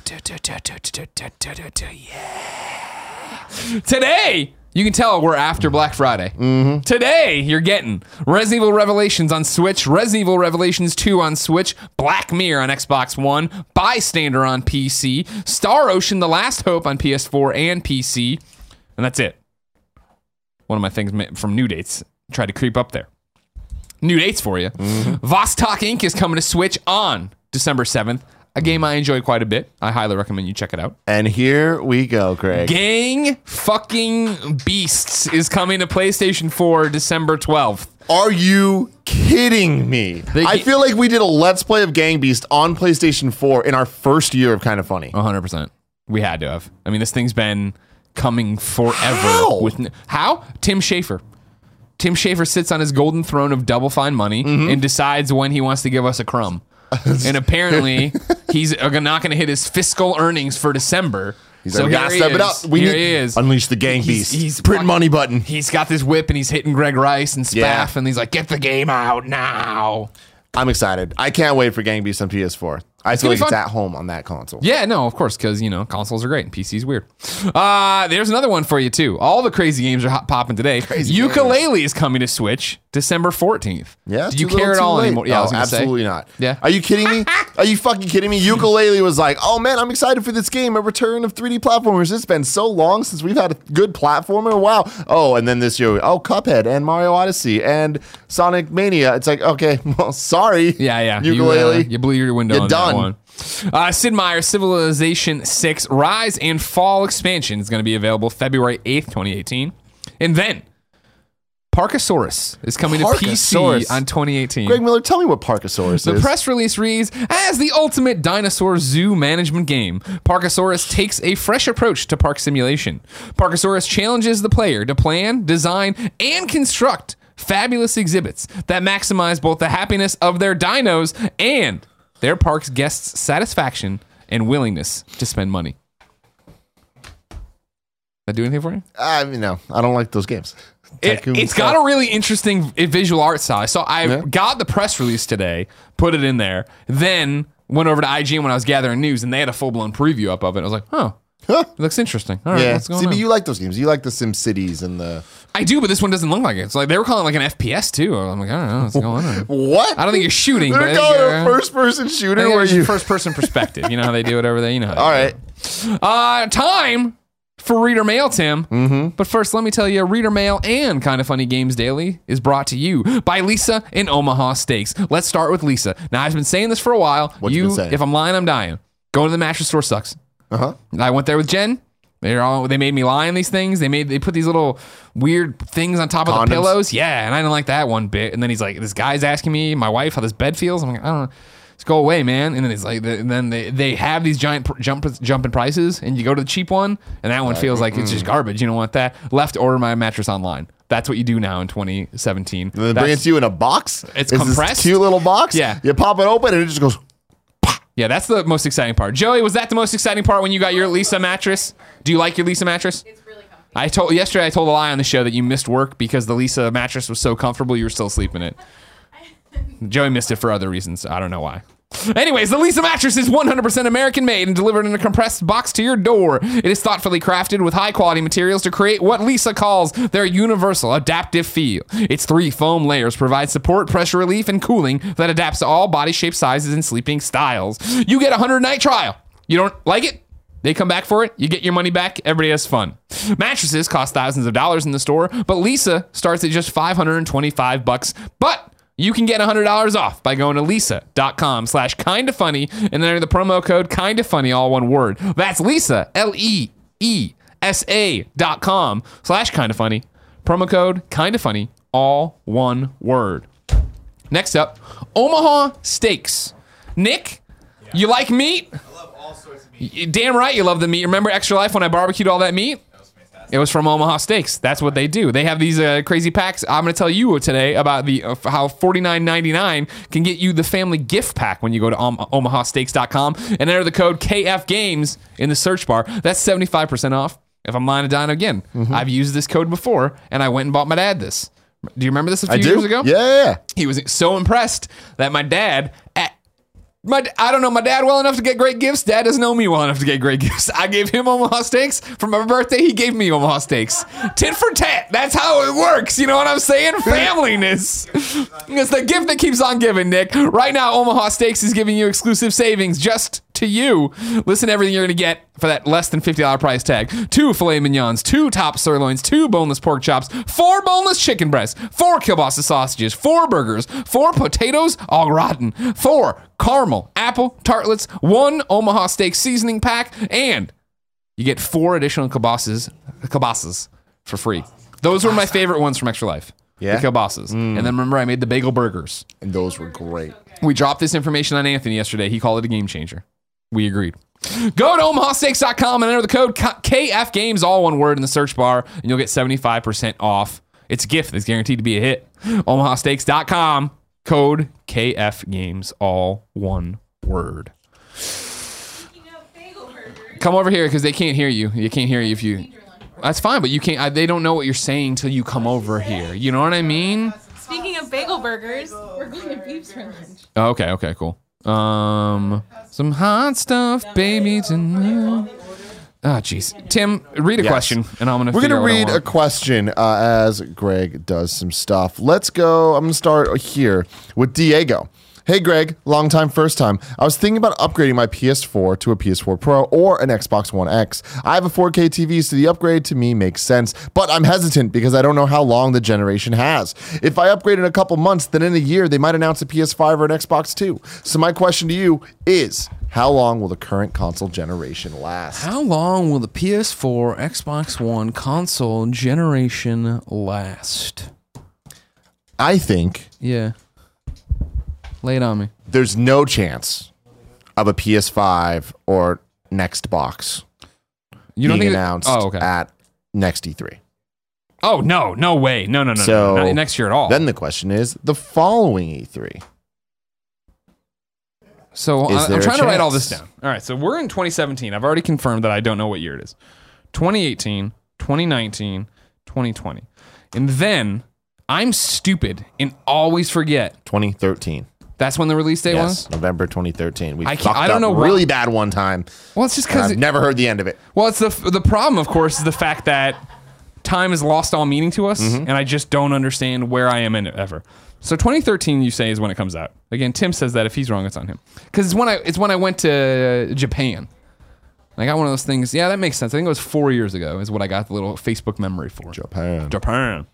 Today, you can tell we're after Black Friday. Mm-hmm. Today, you're getting Resident Evil Revelations on Switch, Resident Evil Revelations two on Switch, Black Mirror on Xbox One, Bystander on P C, Star Ocean: The Last Hope on P S four and P C, and that's it. One of my things ma- from New Dates tried to creep up there. New dates for you. Mm-hmm. Vostok Incorporated is coming to Switch on December seventh. A game I enjoy quite a bit. I highly recommend you check it out.
And here we go, Craig.
Gang fucking Beasts is coming to PlayStation four December twelfth.
Are you kidding me?
They
I
ge-
feel like we did a Let's Play of Gang Beast on PlayStation four in our first year of Kind of Funny.
one hundred percent. We had to have. I mean, this thing's been coming forever.
How?
With n- How? Tim Schafer. Tim Schafer sits on his golden throne of Double Fine money
Mm-hmm.
and decides when he wants to give us a crumb. And apparently, he's uh, not going to hit his fiscal earnings for December.
He's
so
like, we gotta
here he
step it
is.
up. We
here
need
he is.
Unleash the Gang
He's-
Beast.
he's
print
fuck-
money button.
He's got this whip and he's hitting Greg Rice and Spaff,
Yeah.
and he's like, get the game out now.
I'm excited. I can't wait for Gang Beast on P S four. I feel
gonna
like
be
it's
fun.
at home on that console.
Yeah, no, of course, because, you know, consoles are great and P C's weird. Uh, there's another one for you, too. All the crazy games are hot popping today.
Crazy
Ukulele is coming to Switch December fourteenth.
Yeah,
Do you
too little,
care at
too
all
late.
anymore? Yeah, I
No,
was gonna say.
absolutely not.
Yeah.
Are you kidding me? Are you fucking kidding me? Ukulele was like, oh man, I'm excited for this game, a return of three D platformers. It's been so long since we've had a good platformer. Wow. Oh, and then this year, oh, Cuphead and Mario Odyssey and Sonic Mania. It's like, okay, well, sorry.
Yeah, yeah.
Ukulele.
You, uh, you blew your window
You're
on
done.
that one. Uh, Sid Meier's Civilization six Rise and Fall expansion is going to be available February eighth, twenty eighteen. And then Parkasaurus is coming to P C
Parkasaurus.
on twenty eighteen.
Greg Miller, tell me what Parkasaurus
The
is.
press release reads, as the ultimate dinosaur zoo management game, Parkasaurus takes a fresh approach to park simulation. Parkasaurus challenges the player to plan, design, and construct fabulous exhibits that maximize both the happiness of their dinos and their park's guests' satisfaction and willingness to spend money. That do anything for you?
I mean, no, I don't like those games.
It,
Tycoon
it's
stuff.
got a really interesting vi- visual art style. So I
Yeah.
got the press release today, put it in there, then went over to I G N when I was gathering news, and they had a full blown preview up of it. I was like, oh,
Huh.
it looks interesting. All right,
Yeah,
what's going
see,
on?
but you like those games. You like the Sim Cities and the
I do, but this one doesn't look like it. It's like they were calling it like an F P S too. I'm like, I don't know what's going on.
what?
I don't think you're shooting, but I
They're
think
calling it
you're-
a first-person
I
shooter
think
where
it's
you.
first person perspective. You know how they do it over there. You know. How they
All
do
right.
it. Uh, time for Reader Mail, Tim. Mm-hmm. But first, let me tell you, Reader Mail and Kind of Funny Games Daily is brought to you by Lisa in Omaha Steaks. Let's start with Lisa. Now, I've been saying this for a while.
What you been saying?
If I'm lying, I'm dying. Going to the mattress store sucks.
Uh huh.
I went there with Jen. They're all, they made me lie on these things. They made they put these little weird things on top of
Condoms?
the pillows. Yeah, and I didn't like that one bit. And then he's like, this guy's asking me, my wife, how this bed feels. I'm like, I don't know. Just go away, man. And then it's like, and then they, they have these giant pr- jump jumping prices, and you go to the cheap one, and that one feels like it's just garbage. You don't want that. Left, order my mattress online. That's what you do now in twenty seventeen.
And they bring it
That's-
to you in a box.
It's
this
compressed?
cute little box.
Yeah.
You pop it open and it just goes.
Yeah, that's the most exciting part. Joey, was that the most exciting part when you got your Lisa mattress? Do you like your Lisa mattress?
It's really comfy.
I told yesterday I told a lie on the show that you missed work because the Lisa mattress was so comfortable you were still sleeping in it. Joey missed it for other reasons. I don't know why. Anyways, the Lisa mattress is one hundred percent American made and delivered in a compressed box to your door. It is thoughtfully crafted with high quality materials to create what Lisa calls their universal adaptive feel. Its three foam layers provide support, pressure relief, and cooling that adapts to all body shapes, sizes, and sleeping styles. You get a one hundred night trial. You don't like it? They come back for it. You get your money back. Everybody has fun. Mattresses cost thousands of dollars in the store, but Lisa starts at just five hundred twenty-five bucks. But you can get one hundred dollars off by going to lisa.com slash kinda funny and enter the promo code kinda funny, all one word. That's Lisa, L E E S A dot com slash kinda funny. Promo code kinda funny, all one word. Next up, Omaha Steaks. Nick, you like meat?
I love all sorts of meat.
Damn right you love the meat. Remember Extra Life when I barbecued all that meat?
That was fantastic.
It was from Omaha Steaks. That's what they do. They have these uh, crazy packs. I'm going to tell you today about the uh, how forty-nine ninety-nine can get you the family gift pack when you go to om- omaha steaks dot com and enter the code K F Games in the search bar. That's seventy-five percent off. If I'm lying to dine again,
Mm-hmm.
I've used this code before, and I went and bought my dad this. Do you remember this a few
I do.
years ago?
Yeah, yeah, yeah.
He was so impressed that my dad at my I don't know my dad well enough to get great gifts. Dad doesn't know me well enough to get great gifts. I gave him Omaha Steaks for my birthday. He gave me Omaha Steaks. Tit for tat. That's how it works. You know what I'm saying? Familyness. It's the gift that keeps on giving, Nick. Right now, Omaha Steaks is giving you exclusive savings just to you. Listen to everything you're going to get for that less than fifty dollars price tag. Two filet mignons, two top sirloins, two boneless pork chops, four boneless chicken breasts, four kielbasa sausages, four burgers, four potatoes all rotten, four caramel apple tartlets, one Omaha Steak seasoning pack, and you get four additional kielbasas, kielbasas for free. Those were my favorite ones from Extra Life.
Yeah?
The kielbasas. And then remember, I made the bagel burgers.
And those were great.
We dropped this information on Anthony yesterday. He called it a game changer. We agreed. Go to omaha steaks dot com and enter the code K F Games, all one word, in the search bar, and you'll get seventy-five percent off. It's a gift that's guaranteed to be a hit. omaha steaks dot com, code K F Games, all one word.
Speaking of bagel burgers,
Come over here because they can't hear you. You can't hear you if you... That's fine, but you can't. I, they don't know what you're saying till you come over here. You know what I mean?
speaking of bagel burgers, we're going to Beeps for lunch.
Oh, okay, okay, cool. Um, some hot stuff, baby, tonight. Oh, jeez. Tim, read a
Yes.
question, and I'm gonna.
We're
figure
going to
out what I
read a
want.
question uh, as Greg does some stuff. Let's go. I'm going to start here with Diego. Hey, Greg, long time, first time. I was thinking about upgrading my P S four to a P S four Pro or an Xbox One X. I have a four K T V, so the upgrade to me makes sense, but I'm hesitant because I don't know how long the generation has. If I upgrade in a couple months, then in a year, they might announce a P S five or an Xbox two. So my question to you is, How long will the current console generation last?
How long will the P S four, Xbox One console generation last?
I think
Yeah. Lay it on me.
there's no chance of a P S five or next box
You don't
being
think?
announced
oh, okay.
at next E three.
Oh no, no way, no, no, no,
So
no, not next year at all.
Then the question is the following E three.
So
Is
I,
there
I'm
a
trying to write all this
chance?
down. All right, so we're in twenty seventeen. I've already confirmed that I don't know what year it is. twenty eighteen, twenty nineteen, twenty twenty. And then I'm stupid and always forget.
twenty thirteen.
That's when the release date
Yes,
was?
November twenty thirteen. We
I can't-
fucked
I don't
up
know why-
really bad one time.
Well, it's just
And
because
I've never heard the end of it.
Well, it's the the problem, of course, is the fact that time has lost all meaning to us,
Mm-hmm.
and I just don't understand where I am in it ever. So twenty thirteen, you say, is when it comes out. Again, Tim says that if he's wrong, it's on him, because it's when I it's when I went to Japan. I got one of those things. Yeah, that makes sense. I think it was four years ago is what I got the little Facebook memory for.
Japan.
Japan.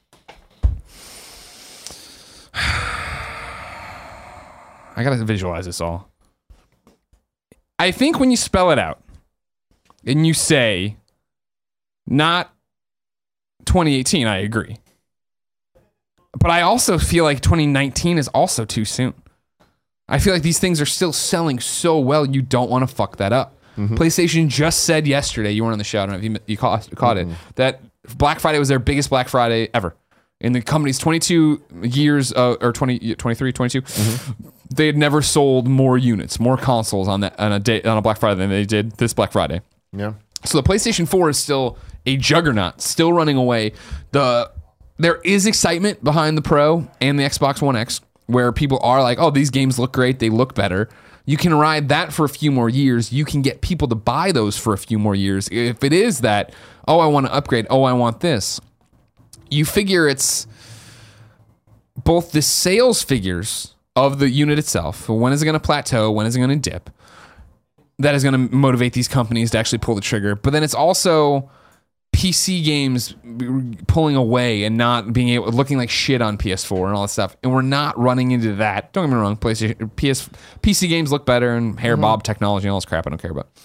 I gotta visualize this all. I think when you spell it out and you say not twenty eighteen, I agree. But I also feel like twenty nineteen is also too soon. I feel like these things are still selling so well, you don't want to fuck that up.
Mm-hmm.
PlayStation just said yesterday, you weren't on the show, I don't know if you, you caught, caught
Mm-hmm.
it, that Black Friday was their biggest Black Friday ever. In the company's twenty-two years, uh, or twenty, twenty-three, twenty-two,
Mm-hmm.
they had never sold more units, more consoles on that on a day on a Black Friday than they did this Black Friday.
Yeah.
So the PlayStation four is still a juggernaut, still running away. The there is excitement behind the Pro and the Xbox One X, where people are like, "Oh, these games look great. They look better." You can ride that for a few more years. You can get people to buy those for a few more years. If it is that, oh, I want to upgrade. Oh, I want this. You figure it's both the sales figures of the unit itself. When is it going to plateau? When is it going to dip? That is going to motivate these companies to actually pull the trigger. But then it's also P C games pulling away and not being able, looking like shit on P S four and all that stuff. And we're not running into that. Don't get me wrong. PlayStation, P S, P C games look better and hair bob technology and all this crap I don't care about.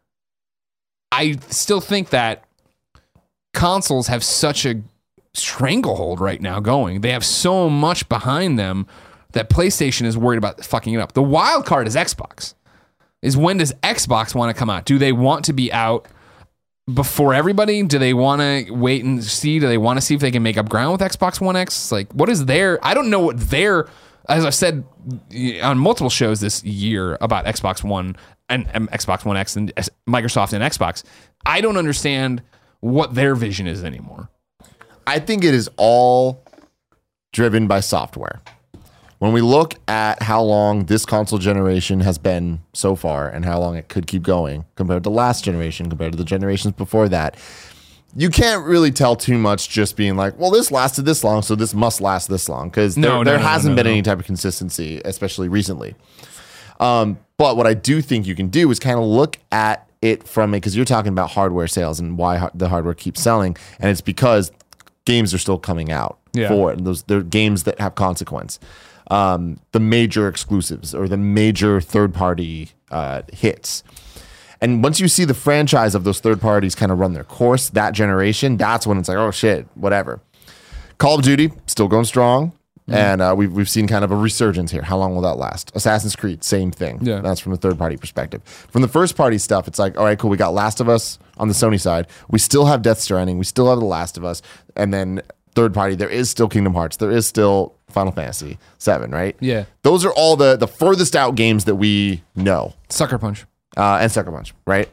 I still think that consoles have such a stranglehold right now going. They have so much behind them that PlayStation is worried about fucking it up. The wild card is Xbox. Is when does Xbox want to come out? Do they want to be out before everybody? Do they want to wait and see? Do they want to see if they can make up ground with Xbox One X? Like, what is their... I don't know what their... As I've said on multiple shows this year about Xbox One and, and Xbox One X and Microsoft and Xbox, I don't understand what their vision is anymore.
I think it is all driven by software. When we look at how long this console generation has been so far and how long it could keep going compared to last generation, compared to the generations before that, you can't really tell too much just being like, well, this lasted this long, so this must last this long, because there,
No, no,
there
no, no,
hasn't
no,
been
no.
any type of consistency, especially recently. Um, but what I do think you can do is kind of look at it from it, because you're talking about hardware sales and why ha- the hardware keeps selling, and it's because games are still coming out
Yeah.
for it, and those they're games that have consequence. Um, the major exclusives or the major third-party uh, hits. And once you see the franchise of those third parties kind of run their course, that generation, that's when it's like, oh shit, whatever. Call of Duty, still going strong. And uh, we've, we've seen kind of a resurgence here. How long will that last? Assassin's Creed, same thing.
Yeah.
That's from the third party perspective. From the first party stuff, it's like, all right, cool. We got Last of Us on the Sony side. We still have Death Stranding. We still have The Last of Us. And then third party, there is still Kingdom Hearts. There is still Final Fantasy seven, right?
Yeah.
Those are all the, the furthest out games that we know.
Sucker Punch.
Uh, and Sucker Punch, right?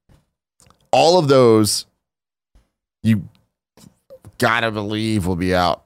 All of those, you gotta believe will be out.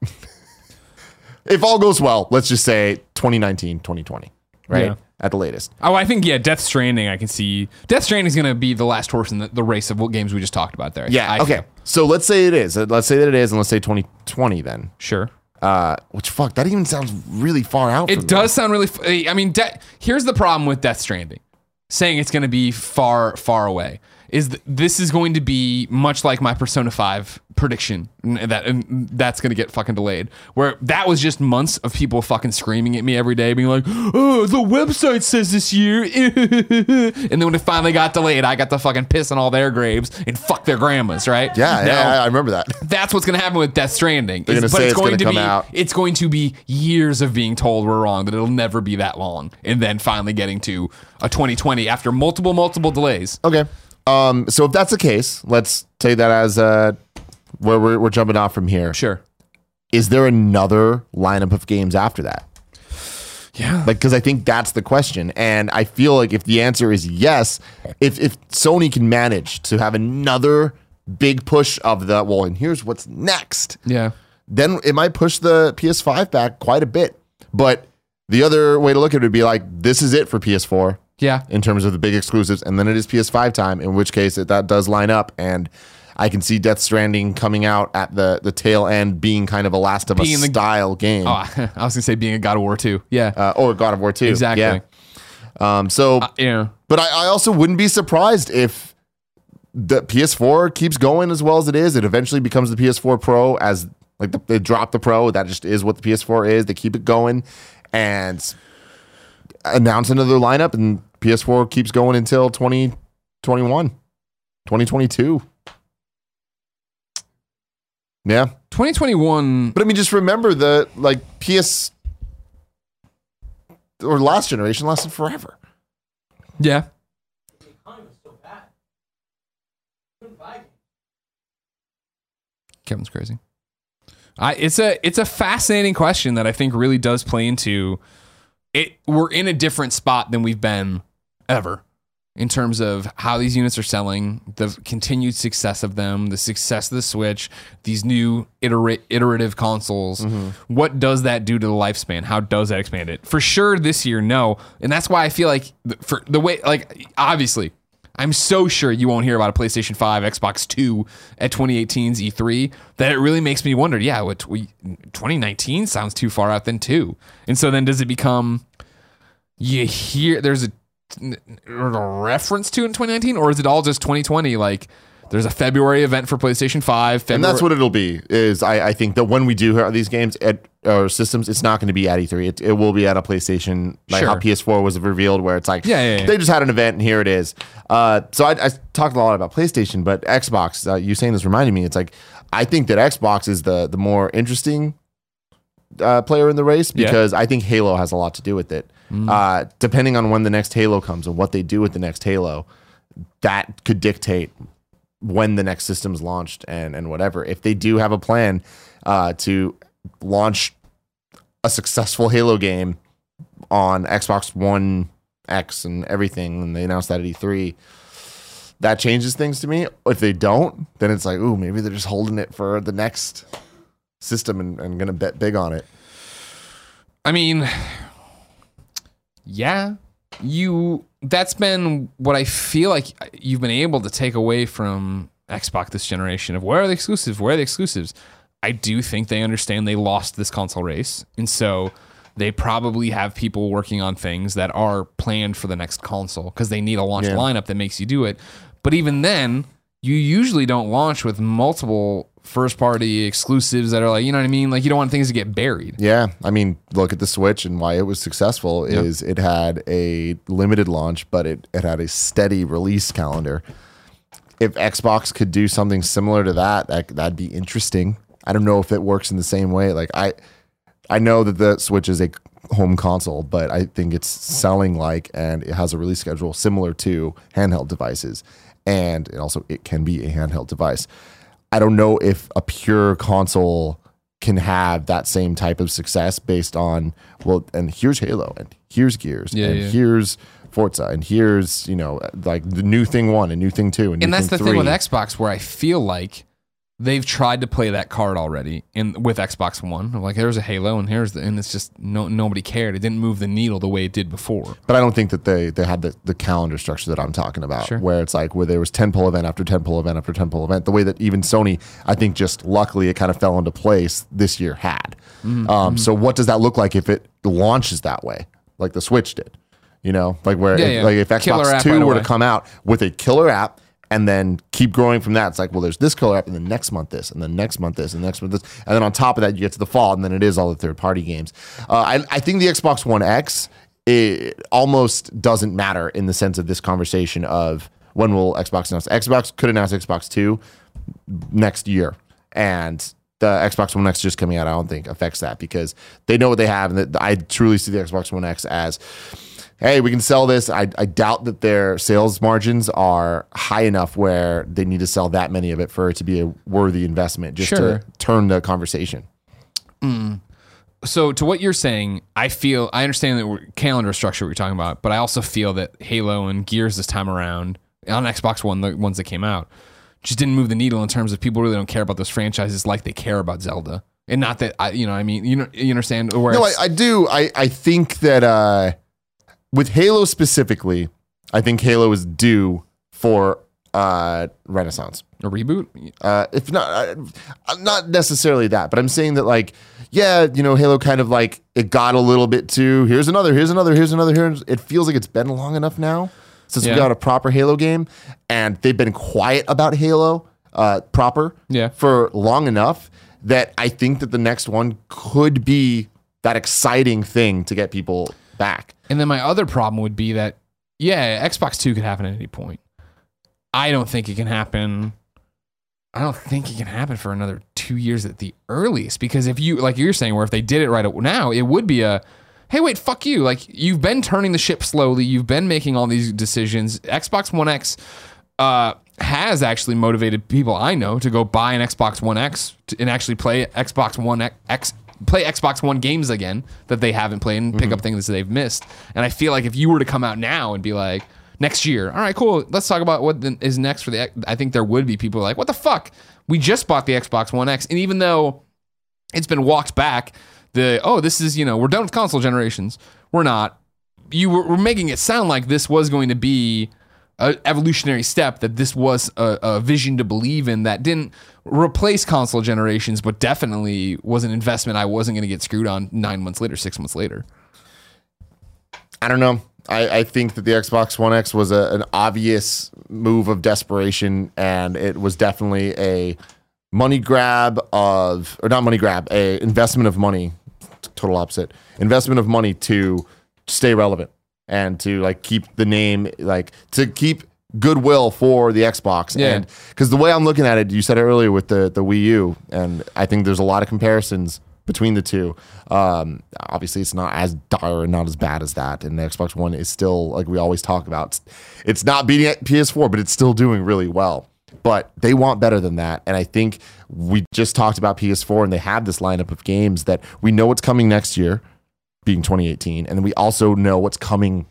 If all goes well, let's just say twenty nineteen, twenty twenty, right?
Yeah.
At the latest.
Oh, I think, yeah, Death Stranding, I can see. Death Stranding is going to be the last horse in the, the race of what games we just talked about there.
Yeah,
I
okay.
feel.
So let's say it is. Let's say that it is, and let's say twenty twenty then.
Sure.
Uh, which, fuck, that even sounds really far out. from
It does sound really. F- I mean, de- here's the problem with Death Stranding, saying it's going to be far, far away. is th- this is going to be much like my Persona five prediction n- that and that's going to get fucking delayed. Where that was just months of people fucking screaming at me every day, being like, "Oh, the website says this year," and then when it finally got delayed, I got to fucking piss on all their graves and fuck their grandmas, right?
Yeah,
Now,
yeah, I remember that.
that's what's going to happen with Death Stranding.
They're
Is-
gonna say it's gonna
to
come
be
out.
it's going to be years of being told we're wrong, that it'll never be that long, and then finally getting to a twenty twenty after multiple multiple delays.
Okay. Um, so if that's the case, let's take that as uh, where we're, we're jumping off from here.
Sure.
Is there another lineup of games after that?
Yeah.
Like, because I think that's the question, and I feel like if the answer is yes, if if Sony can manage to have another big push of the well, and here's what's next,
Yeah.
then it might push the P S five back quite a bit. But the other way to look at it would be like, this is it for P S four.
Yeah.
In terms of the big exclusives, and then it is P S five time, in which case it, that does line up, and I can see Death Stranding coming out at the, the tail end, being kind of a Last of Us
Being the-
style game,
Oh, I was gonna say being a God of War two. Yeah.
uh, or God of War two.
Exactly.
Yeah. Um, so,
yeah.
but I, I also wouldn't be surprised if the P S four keeps going as well as it is. It eventually becomes the P S four Pro, as like the, they drop the Pro. That just is what the P S four is. They keep it going and announce another lineup, and P S four keeps going until twenty twenty-one, twenty twenty-two. Yeah.
twenty twenty-one.
But I mean, just remember the like P S or last generation lasted forever.
Yeah. Kevin's crazy. I it's a it's a fascinating question that I think really does play into it. We're in a different spot than we've been ever in terms of how these units are selling, the continued success of them, the success of the Switch, these new itera- iterative consoles. What does that do to the lifespan? How does that expand it? For sure this year, no. And that's why I feel like th- for the way, like, obviously, I'm so sure you won't hear about a PlayStation five, Xbox two at twenty eighteen's E three, that it really makes me wonder, yeah, what we, twenty nineteen sounds too far out then too. And so then does it become, you hear, there's a, a reference to in twenty nineteen, or is it all just twenty twenty? Like, there's a February event for PlayStation five. February-
And that's what it'll be, is I, I think that when we do hear these games at or systems, it's not going to be at E three. It, it will be at a PlayStation, like
Sure.
how P S four was revealed, where it's like,
Yeah, yeah, yeah.
they just had an event and here it is. Uh, so I, I talked a lot about PlayStation, but Xbox, uh, you saying this reminded me, it's like, I think that Xbox is the, the more interesting uh, player in the race,
Yeah.
because I think Halo has a lot to do with it. Uh, depending on when the next Halo comes and what they do with the next Halo, that could dictate when the next system's launched and and whatever. If they do have a plan uh, to launch a successful Halo game on Xbox One X and everything, and they announced that at E three, that changes things to me. If they don't, then it's like, ooh, maybe they're just holding it for the next system and, and gonna bet big on it.
I mean, yeah, you. That's been what I feel like you've been able to take away from Xbox this generation of where are the exclusives? Where are the exclusives? I do think they understand they lost this console race, and so they probably have people working on things that are planned for the next console because they need a launch
Yeah.
lineup that makes you do it. But even then, you usually don't launch with multiple first-party exclusives that are like, you know what I mean? Like, you don't want things to get buried.
Yeah, I mean, look at the Switch and why it was successful
Yep.
is it had a limited launch, but it, it had a steady release calendar. If Xbox could do something similar to that, that, that'd be interesting. I don't know if it works in the same way. Like I, I know that the Switch is a home console, but I think it's selling like, and it has a release schedule similar to handheld devices, and it also it can be a handheld device. I don't know if a pure console can have that same type of success based on, well, and here's Halo, and here's Gears,
Yeah,
and
yeah.
here's Forza, and here's, you know, like the new thing one and new thing two, and, new
And that's
thing
the
three.
thing with Xbox, where I feel like they've tried to play that card already in with Xbox One. Like, here's a Halo, and here's the, and it's just no nobody cared. It didn't move the needle the way it did before.
But I don't think that they they had the, the calendar structure that I'm talking about,
Sure.
where it's like where there was tentpole event after tentpole event after tentpole event. The way that even Sony, I think, just luckily it kind of fell into place this year had.
Mm-hmm.
Um, so what does that look like if it launches that way, like the Switch did? You know, like where
Yeah,
if,
yeah.
like if
Killer
Xbox
app
Two
right
were
away.
to come out with a killer app and then keep growing from that. It's like, well, there's this collab, and then next month this, and then next month this, and next month this, and then on top of that, you get to the fall, and then it is all the third party games. Uh, I, I think the Xbox One X, it almost doesn't matter in the sense of this conversation of when will Xbox announce. Xbox could announce Xbox two next year, and the Xbox One X just coming out, I don't think affects that because they know what they have, and that I truly see the Xbox One X as, hey, we can sell this. I, I doubt that their sales margins are high enough where they need to sell that many of it for it to be a worthy investment just
Sure.
to turn the conversation.
So to what you're saying, I feel I understand that we're, calendar structure we're talking about, but I also feel that Halo and Gears this time around on Xbox One, the ones that came out, just didn't move the needle in terms of people really don't care about those franchises like they care about Zelda. And not that I, you know, I mean, you know, you understand. Whereas,
No, I, I do. I, I think that uh, with Halo specifically, I think Halo is due for uh, Renaissance.
a reboot.
Uh, if not, uh, not necessarily that, but I'm saying that like, yeah, you know, Halo kind of like it got a little bit too. Here's another. Here's another. Here's another. Here's. It feels like it's been long enough now since
Yeah.
we got a proper Halo game, and they've been quiet about Halo uh, proper
Yeah.
for long enough that I think that the next one could be that exciting thing to get people back.
And then my other problem would be that, yeah, Xbox Two could happen at any point. I don't think it can happen. I don't think it can happen for another two years at the earliest. Because if you, like you're saying, where if they did it right now, it would be a, hey, wait, fuck you. Like, you've been turning the ship slowly. You've been making all these decisions. Xbox One X uh, has actually motivated people I know to go buy an Xbox One X to, and actually play Xbox One X, play Xbox One games again that they haven't played and pick up things that they've missed. And I feel like if you were to come out now and be like, next year, all right, cool, let's talk about what the, is next for the, I think there would be people like, what the fuck? We just bought the Xbox One X. And even though it's been walked back, the, oh, this is, you know, we're done with console generations. We're not. You were, were making it sound like this was going to be an evolutionary step, that this was a, a vision to believe in that didn't replace console generations, but definitely was an investment I wasn't going to get screwed on nine months later, six months later.
I don't know. I, I think that the Xbox One X was a, an obvious move of desperation, and it was definitely a money grab of, or not money grab, a investment of money, total opposite, investment of money to stay relevant and to like keep the name, like to keep goodwill for the Xbox.
Yeah.
And because the way I'm looking at it, you said it earlier with the, the Wii U, and I think there's a lot of comparisons between the two. Um, obviously, it's not as dire and not as bad as that. And the Xbox One is still, like we always talk about, it's, it's not beating P S four, but it's still doing really well. But they want better than that. And I think we just talked about P S four, and they have this lineup of games that we know what's coming next year, being twenty eighteen. And then we also know what's coming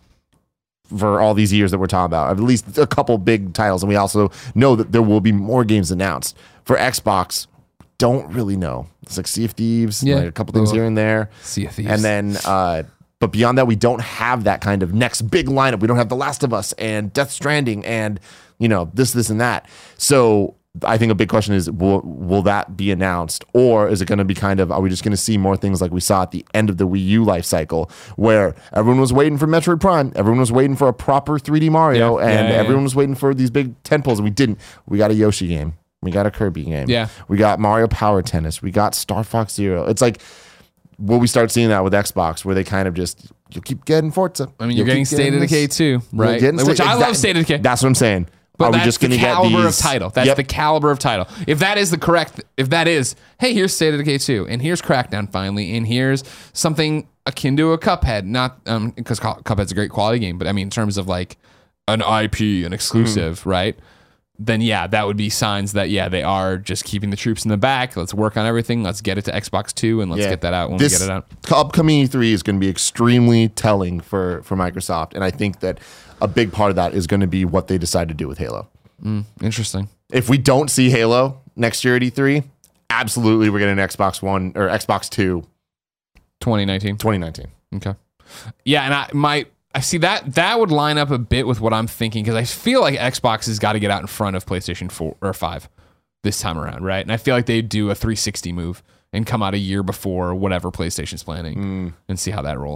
for all these years that we're talking about, at least a couple big titles. And we also know that there will be more games announced. For Xbox, don't really know. It's like Sea of Thieves,
Yeah.
like a couple things
Oh.
here and there.
Sea of Thieves.
And then, uh, but beyond that, we don't have that kind of next big lineup. We don't have The Last of Us and Death Stranding and, you know, this, this, and that. So I think a big question is, will will that be announced? Or is it going to be kind of, are we just going to see more things like we saw at the end of the Wii U life cycle, where everyone was waiting for Metroid Prime, everyone was waiting for a proper three D Mario,
Yeah.
and
Yeah, yeah,
everyone
yeah.
was waiting for these big tentpoles, and we didn't. We got a Yoshi game. We got a Kirby game.
Yeah.
We got Mario Power Tennis. We got Star Fox Zero. It's like, will we start seeing that with Xbox, where they kind of just, you'll keep getting Forza.
I mean,
You'll
you're getting
keep
State of
this.
Decay too,
You're
right?
getting
Which
State-
I
that-
love State of Decay.
That's what I'm saying.
But
Are we
that's
just going
the
to get
caliber
these?
of title. That's
Yep.
the caliber of title. If that is the correct, if that is, hey, here's State of Decay two, and here's Crackdown finally, and here's something akin to a Cuphead, not um because Cuphead's a great quality game, but I mean in terms of like an I P, an exclusive,
Mm-hmm.
right? Then yeah, that would be signs that yeah, they are just keeping the troops in the back. Let's work on everything. Let's get it to Xbox Two, and let's
Yeah.
get that out when
This
we get it out.
upcoming E three is going to be extremely telling for, for Microsoft. And I think that a big part of that is going to be what they decide to do with Halo.
Interesting.
If we don't see Halo next year at E three, absolutely we're getting an Xbox One or Xbox Two
twenty nineteen.
twenty nineteen.
Okay. Yeah, and I my I see that that would line up a bit with what I'm thinking, because I feel like Xbox has got to get out in front of PlayStation four or five this time around, right? And I feel like they do a three sixty move and come out a year before whatever PlayStation's planning and see how that rolls.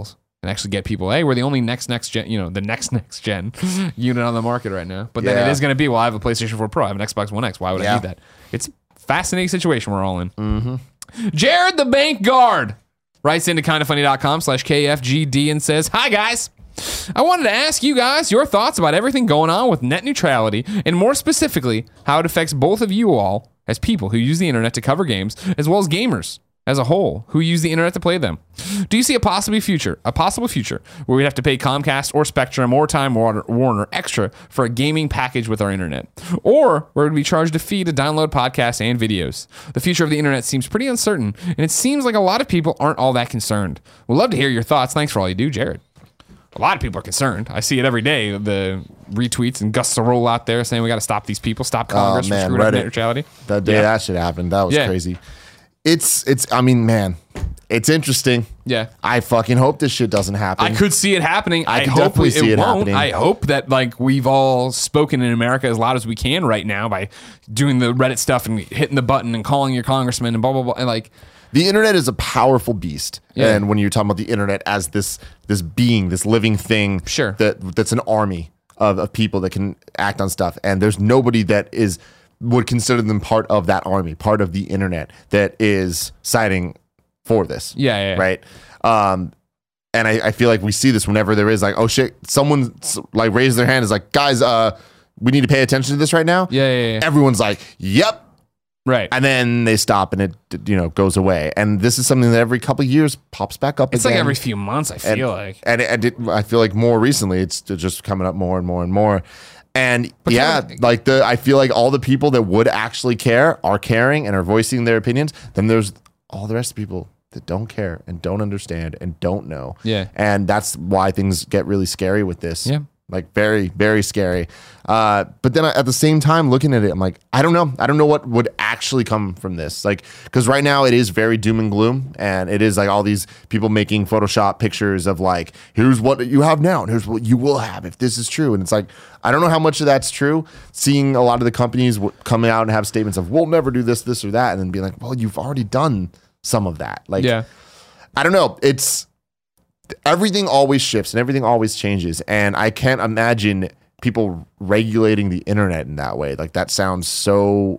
and actually get people, hey, we're the only next next gen, you know, the next next gen unit on the market right now. But then
Yeah.
it is going to be, well, I have a PlayStation four Pro, I have an Xbox One X. Why would I
Yeah.
need that? It's a fascinating situation we're all in. Mm-hmm. Jared the Bank Guard writes into kindafunny.com slash KFGD and says, hi, guys. I wanted to ask you guys your thoughts about everything going on with net neutrality, and more specifically, how it affects both of you all as people who use the internet to cover games, as well as gamers as a whole who use the internet to play them. Do you see a possible future, a possible future where we'd have to pay Comcast or Spectrum or Time Warner, Warner extra for a gaming package with our internet? Or where we'd be charged a fee to download podcasts and videos? The future of the internet seems pretty uncertain, and it seems like a lot of people aren't all that concerned. We'd love to hear your thoughts. Thanks for all you do, Jared. A lot of people are concerned. I see it every day. The retweets and gusts of roll out there saying we got to stop these people, stop Congress
man,
from screwing up
Reddit.
net neutrality.
That day
Yeah.
that shit happened, that was
Yeah.
crazy. It's it's. I mean, man, it's interesting.
Yeah.
I fucking hope this shit doesn't happen.
I could see it happening. I,
could
hope
definitely
it,
see it
won't.
happening.
I hope that like we've all spoken in America as loud as we can right now by doing the Reddit stuff and hitting the button and calling your congressman and blah blah blah. And like,
The internet is a powerful beast,
Yeah.
and when you're talking about the internet as this this being, this living thing,
Sure.
that that's an army of, of people that can act on stuff, and there's nobody that is would consider them part of that army, part of the internet that is siding for this.
Yeah, yeah, yeah.
right. Um, and I, I feel like we see this whenever there is like, oh shit, someone s- like raises their hand, is like, guys, uh, we need to pay attention to this right now.
Yeah, yeah, yeah.
Everyone's like, yep.
right.
And then they stop and it, you know, goes away. And this is something that every couple of years pops back up
It's
again.
like every few months. I
and,
feel like.
And, and it, I feel like more recently, it's just coming up more and more and more. And yeah,
Kevin-
like the, I feel like all the people that would actually care are caring and are voicing their opinions. Then there's all the rest of the people that don't care and don't understand and don't know.
Yeah.
And that's why things get really scary with this.
Yeah.
Like very, very scary. Uh, but then at the same time, looking at it, I'm like, I don't know. I don't know what would actually come from this. Like, because right now it is very doom and gloom. And it is like all these people making Photoshop pictures of like, here's what you have now and here's what you will have if this is true. And it's like, I don't know how much of that's true. Seeing a lot of the companies w- coming out and have statements of, we'll never do this, this or that. And then being like, well, you've already done some of that. Like,
Yeah.
I don't know. It's everything always shifts and everything always changes. And I can't imagine people regulating the internet in that way. Like that sounds so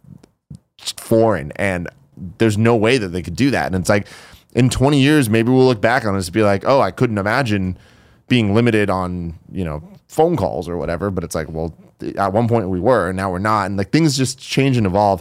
foreign and there's no way that they could do that. And it's like in twenty years, maybe we'll look back on this and be like, oh, I couldn't imagine being limited on, you know, phone calls or whatever. But it's like, well, at one point we were and now we're not. And like things just change and evolve.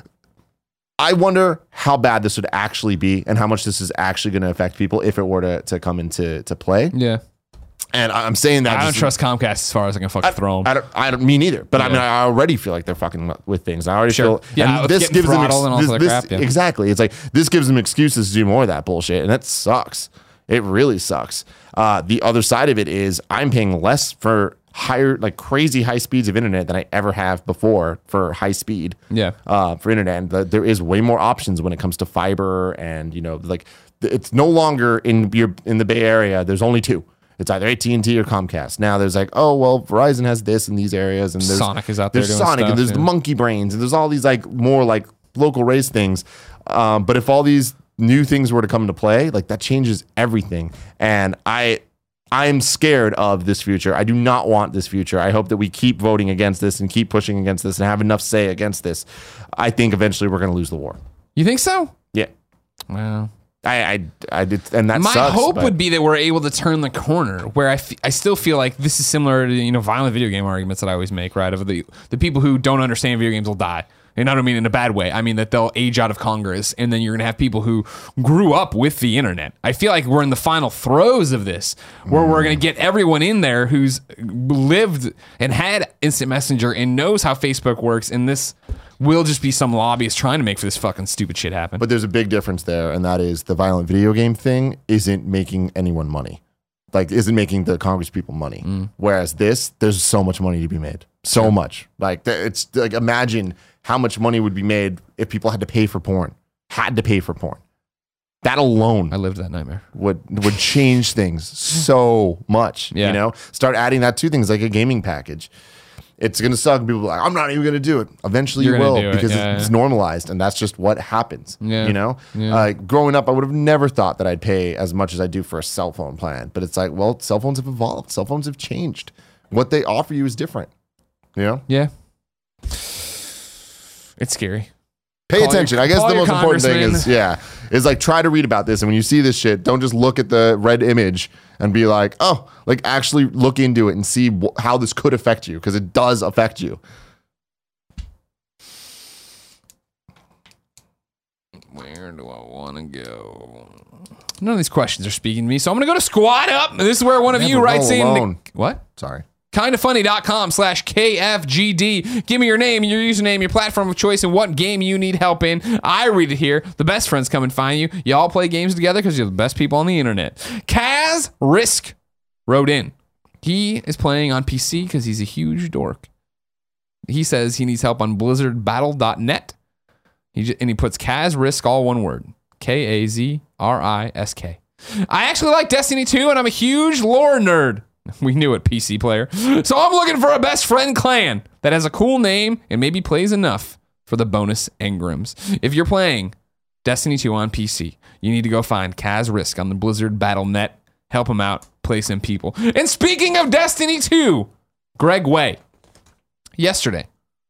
I wonder how bad this would actually be and how much this is actually going to affect people if it were to, to come into to play.
Yeah.
And I'm saying that
I don't
just-
trust Comcast as far as I can fucking throw them.
I don't, I don't, me neither. But I mean,
Yeah.
I already feel like they're fucking with things. I already
Sure.
feel,
Yeah,
and
with
this
getting
gives them ex-
throttled and all
this,
that
this-
crap, yeah.
exactly. It's like this gives them excuses to do more of that bullshit, and that sucks. It really sucks. Uh, the other side of it is I'm paying less for higher, like crazy high speeds of internet than I ever have before for high speed.
Yeah.
Uh, for internet, and the, there is way more options when it comes to fiber, and you know, like th- it's no longer in your in the Bay Area. There's only two. It's either A T and T or Comcast. Now there's like, oh well, Verizon has this in these areas, and there's
Sonic is out there
There's
doing
Sonic,
stuff,
and there's
yeah.
the Monkey Brains, and there's all these like more like local race things. Um, but if all these new things were to come into play, like that changes everything. And I, I'm scared of this future. I do not want this future. I hope that we keep voting against this and keep pushing against this and have enough say against this. I think eventually we're going to lose the war.
You think so?
Yeah.
Well,
I, I, I did, and that
my
sucks,
hope
but-
would be that we're able to turn the corner where I, f- I still feel like this is similar to, you know, violent video game arguments that I always make, right? Of the, the people who don't understand video games will die. And I don't mean in a bad way. I mean that they'll age out of Congress, and then you're going to have people who grew up with the internet. I feel like we're in the final throes of this, where we're going to get everyone in there who's lived and had instant messenger and knows how Facebook works, and this will just be some lobbyist trying to make for this fucking stupid shit happen.
But there's a big difference there, and that is the violent video game thing isn't making anyone money. Like, isn't making the Congress people money.
Mm.
Whereas this, there's so much money to be made. So much. Like, th- it's like, imagine how much money would be made if people had to pay for porn. Had to pay for porn. That alone
I lived that nightmare.
would would change things so much.
Yeah.
You know, start adding that to things like a gaming package. It's gonna suck. People are like, I'm not even gonna do it. Eventually,
You're
you
gonna
will
do it,
because
yeah,
it's
yeah.
normalized, and that's just what happens.
Yeah,
You know,
yeah.
uh, growing up, I would have never thought that I'd pay as much as I do for a cell phone plan. But it's like, well, cell phones have evolved. Cell phones have changed. What they offer you is different. You know,
Yeah. It's scary.
pay
Call
attention.
your-
I guess
call
the
your
most important thing is,
congressman.
yeah, is like try to read about this, and when you see this shit, don't just look at the red image and be like, oh, like actually look into it and see wh- how this could affect you because it does affect you.
Where do I want to go? None of these questions are speaking to me, so I'm going to go to Squad Up. This is where one of
Never
you writes
roll
in.
alone.
What?
Sorry.
Kindafunny.com slash KFGD. Give me your name, your username, your platform of choice, and what game you need help in. I read it here. The best friends come and find you. You all play games together because you're the best people on the internet. Kaz Risk wrote in. He is playing on P C because he's a huge dork. He says he needs help on blizzard battle dot net. He j- and he puts Kaz Risk, all one word. K A Z R I S K. I actually like Destiny two, and I'm a huge lore nerd. We knew it, P C player. So I'm looking for a best friend clan that has a cool name and maybe plays enough for the bonus engrams. If you're playing Destiny two on P C, you need to go find Kaz Risk on the Blizzard Battle dot net. Help him out, play some people. And speaking of Destiny two, Greg Way. Yesterday,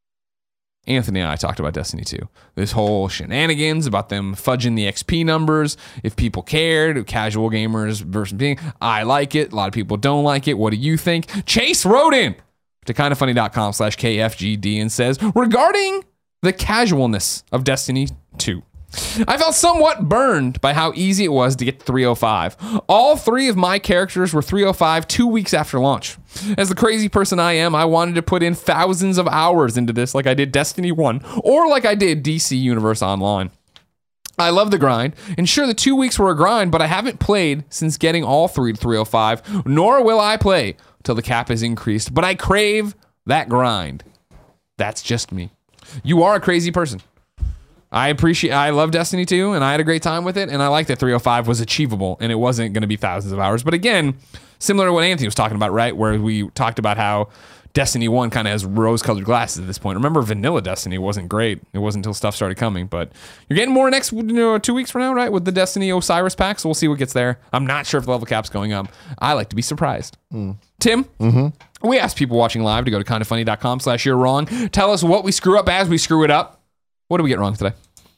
Anthony and I talked about Destiny two. This whole shenanigans about them fudging the X P numbers. If people cared, casual gamers versus being, I like it. A lot of people don't like it. What do you think? Chase wrote in to kindafunny.com slash KFGD and says, regarding the casualness of Destiny two, I felt somewhat burned by how easy it was to get to three oh five. All three of my characters were three oh five two weeks after launch. As the crazy person I am, I wanted to put in thousands of hours into this like I did Destiny one or like I did D C Universe Online. I love the grind, and sure, the two weeks were a grind, but I haven't played since getting all three to three oh five, nor will I play till the cap is increased, but I crave that grind. That's just me. You are a crazy person. I appreciate, I love Destiny two, and I had a great time with it, and I like that three oh five was achievable, and it wasn't going to be thousands of hours. But again, similar to what Anthony was talking about, right, where we talked about how Destiny one kind of has rose-colored glasses at this point. Remember, vanilla Destiny wasn't great. It wasn't until stuff started coming, but you're getting more next, you know, two weeks from now, right, with the Destiny Osiris pack, so we'll see what gets there. I'm not sure if the level cap's going up. I like to be surprised. Mm. Tim? Mm-hmm. We asked people watching live to go to kindafunny.com slash you're wrong. Tell us what we screw up as we screw it up. What did we get wrong today?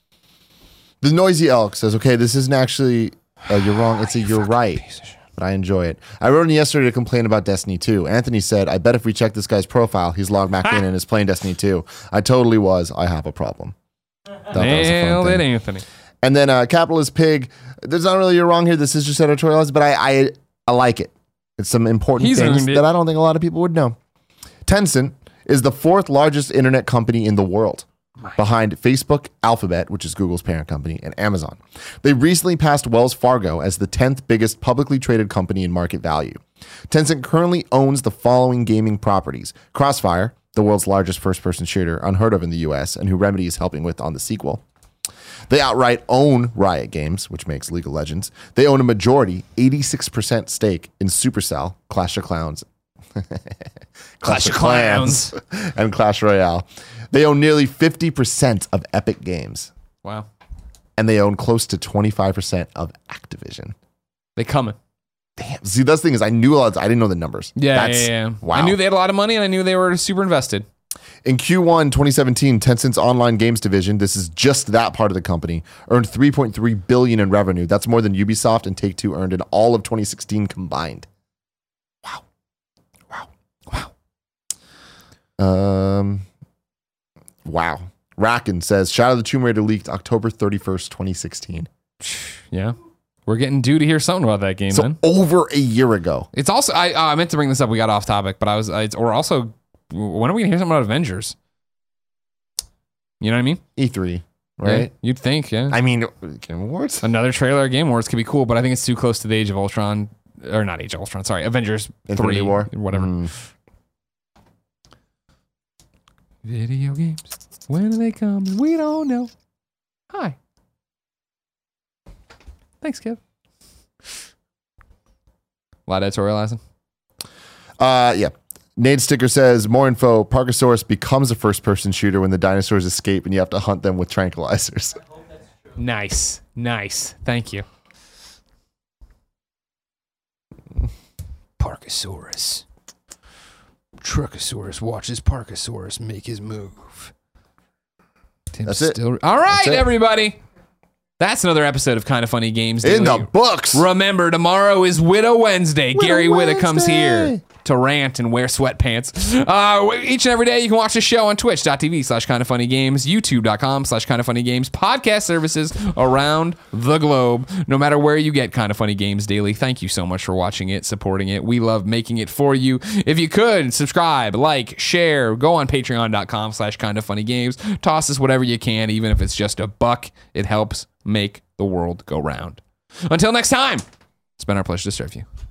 The Noisy Elk says, okay, this isn't actually, uh, you're wrong. It's a you're right, but I enjoy it. I wrote in yesterday to complain about Destiny two. Anthony said, I bet if we check this guy's profile, he's logged back in and is playing Destiny two. I totally was. I have a problem. Thought that was a fun
Nailed it,
thing.
Anthony.
And then uh, Capitalist Pig, there's not really you're wrong here. This is just editorialized, but I, I, I like it. It's some important
He's
things
earned it.
that I don't think a lot of people would know. Tencent is the fourth largest internet company in the world, behind Facebook, Alphabet, which is Google's parent company, and Amazon. They recently passed Wells Fargo as the tenth biggest publicly traded company in market value. Tencent currently owns the following gaming properties: Crossfire, the world's largest first-person shooter, unheard of in the U S, and who Remedy is helping with on the sequel. They outright own Riot Games, which makes League of Legends. They own a majority, eighty-six percent stake in Supercell, Clash of Clans,
Clash of Clans.
and Clash Royale. They own nearly fifty percent of Epic Games,
Wow.
and they own close to twenty-five percent of Activision.
They coming.
Damn. See, that's the thing is, I knew a lot. I didn't know the numbers.
Yeah,
That's,
yeah, yeah.
Wow.
I knew they had a lot of money, and I knew they were super invested.
In Q one twenty seventeen, Tencent's online games division, this is just that part of the company, earned three point three billion dollars in revenue. That's more than Ubisoft and Take-Two earned in all of twenty sixteen combined. Wow. Wow. Wow. Um. Wow. Racken says, Shadow of the Tomb Raider leaked October thirty-first, twenty sixteen.
Yeah. We're getting due to hear something about that game,
So
then.
over a year ago.
It's also, I uh, I meant to bring this up. We got off topic, but I was, uh, it's, or also, when are we going to hear something about Avengers? You know what I mean?
E three, right?
Yeah, you'd think, yeah.
I mean, Game Awards?
Another trailer of Game Awards could be cool, but I think it's too close to the Age of Ultron, or not Age of Ultron, sorry, Avengers
Infinity
three,
War?
whatever.
Mm.
Video games, when are they coming? We don't know. Hi. Thanks, Kev. A lot of editorializing.
Uh, yeah. Nate Sticker says, more info. Parkasaurus becomes a first-person shooter when the dinosaurs escape and you have to hunt them with tranquilizers.
Nice. Nice. Thank you. Parkasaurus. Truckosaurus watches Parkasaurus make his move. Tim's
That's it.
Still... All right,
That's it.
everybody. That's another episode of Kind of Funny Games Daily.
In the books.
Remember, tomorrow is Widow Wednesday.
Widow
Gary Witta comes
Wednesday.
here to rant and wear sweatpants. Uh, each and every day, you can watch the show on twitch.tv slash kind of funny games, youtube.com slash kind of funny games, podcast services around the globe. No matter where you get Kind of Funny Games Daily, thank you so much for watching it, supporting it. We love making it for you. If you could, subscribe, like, share, go on patreon.com slash kind of funny games. Toss us whatever you can, even if it's just a buck. It helps make the world go round. Until next time, it's been our pleasure to serve you.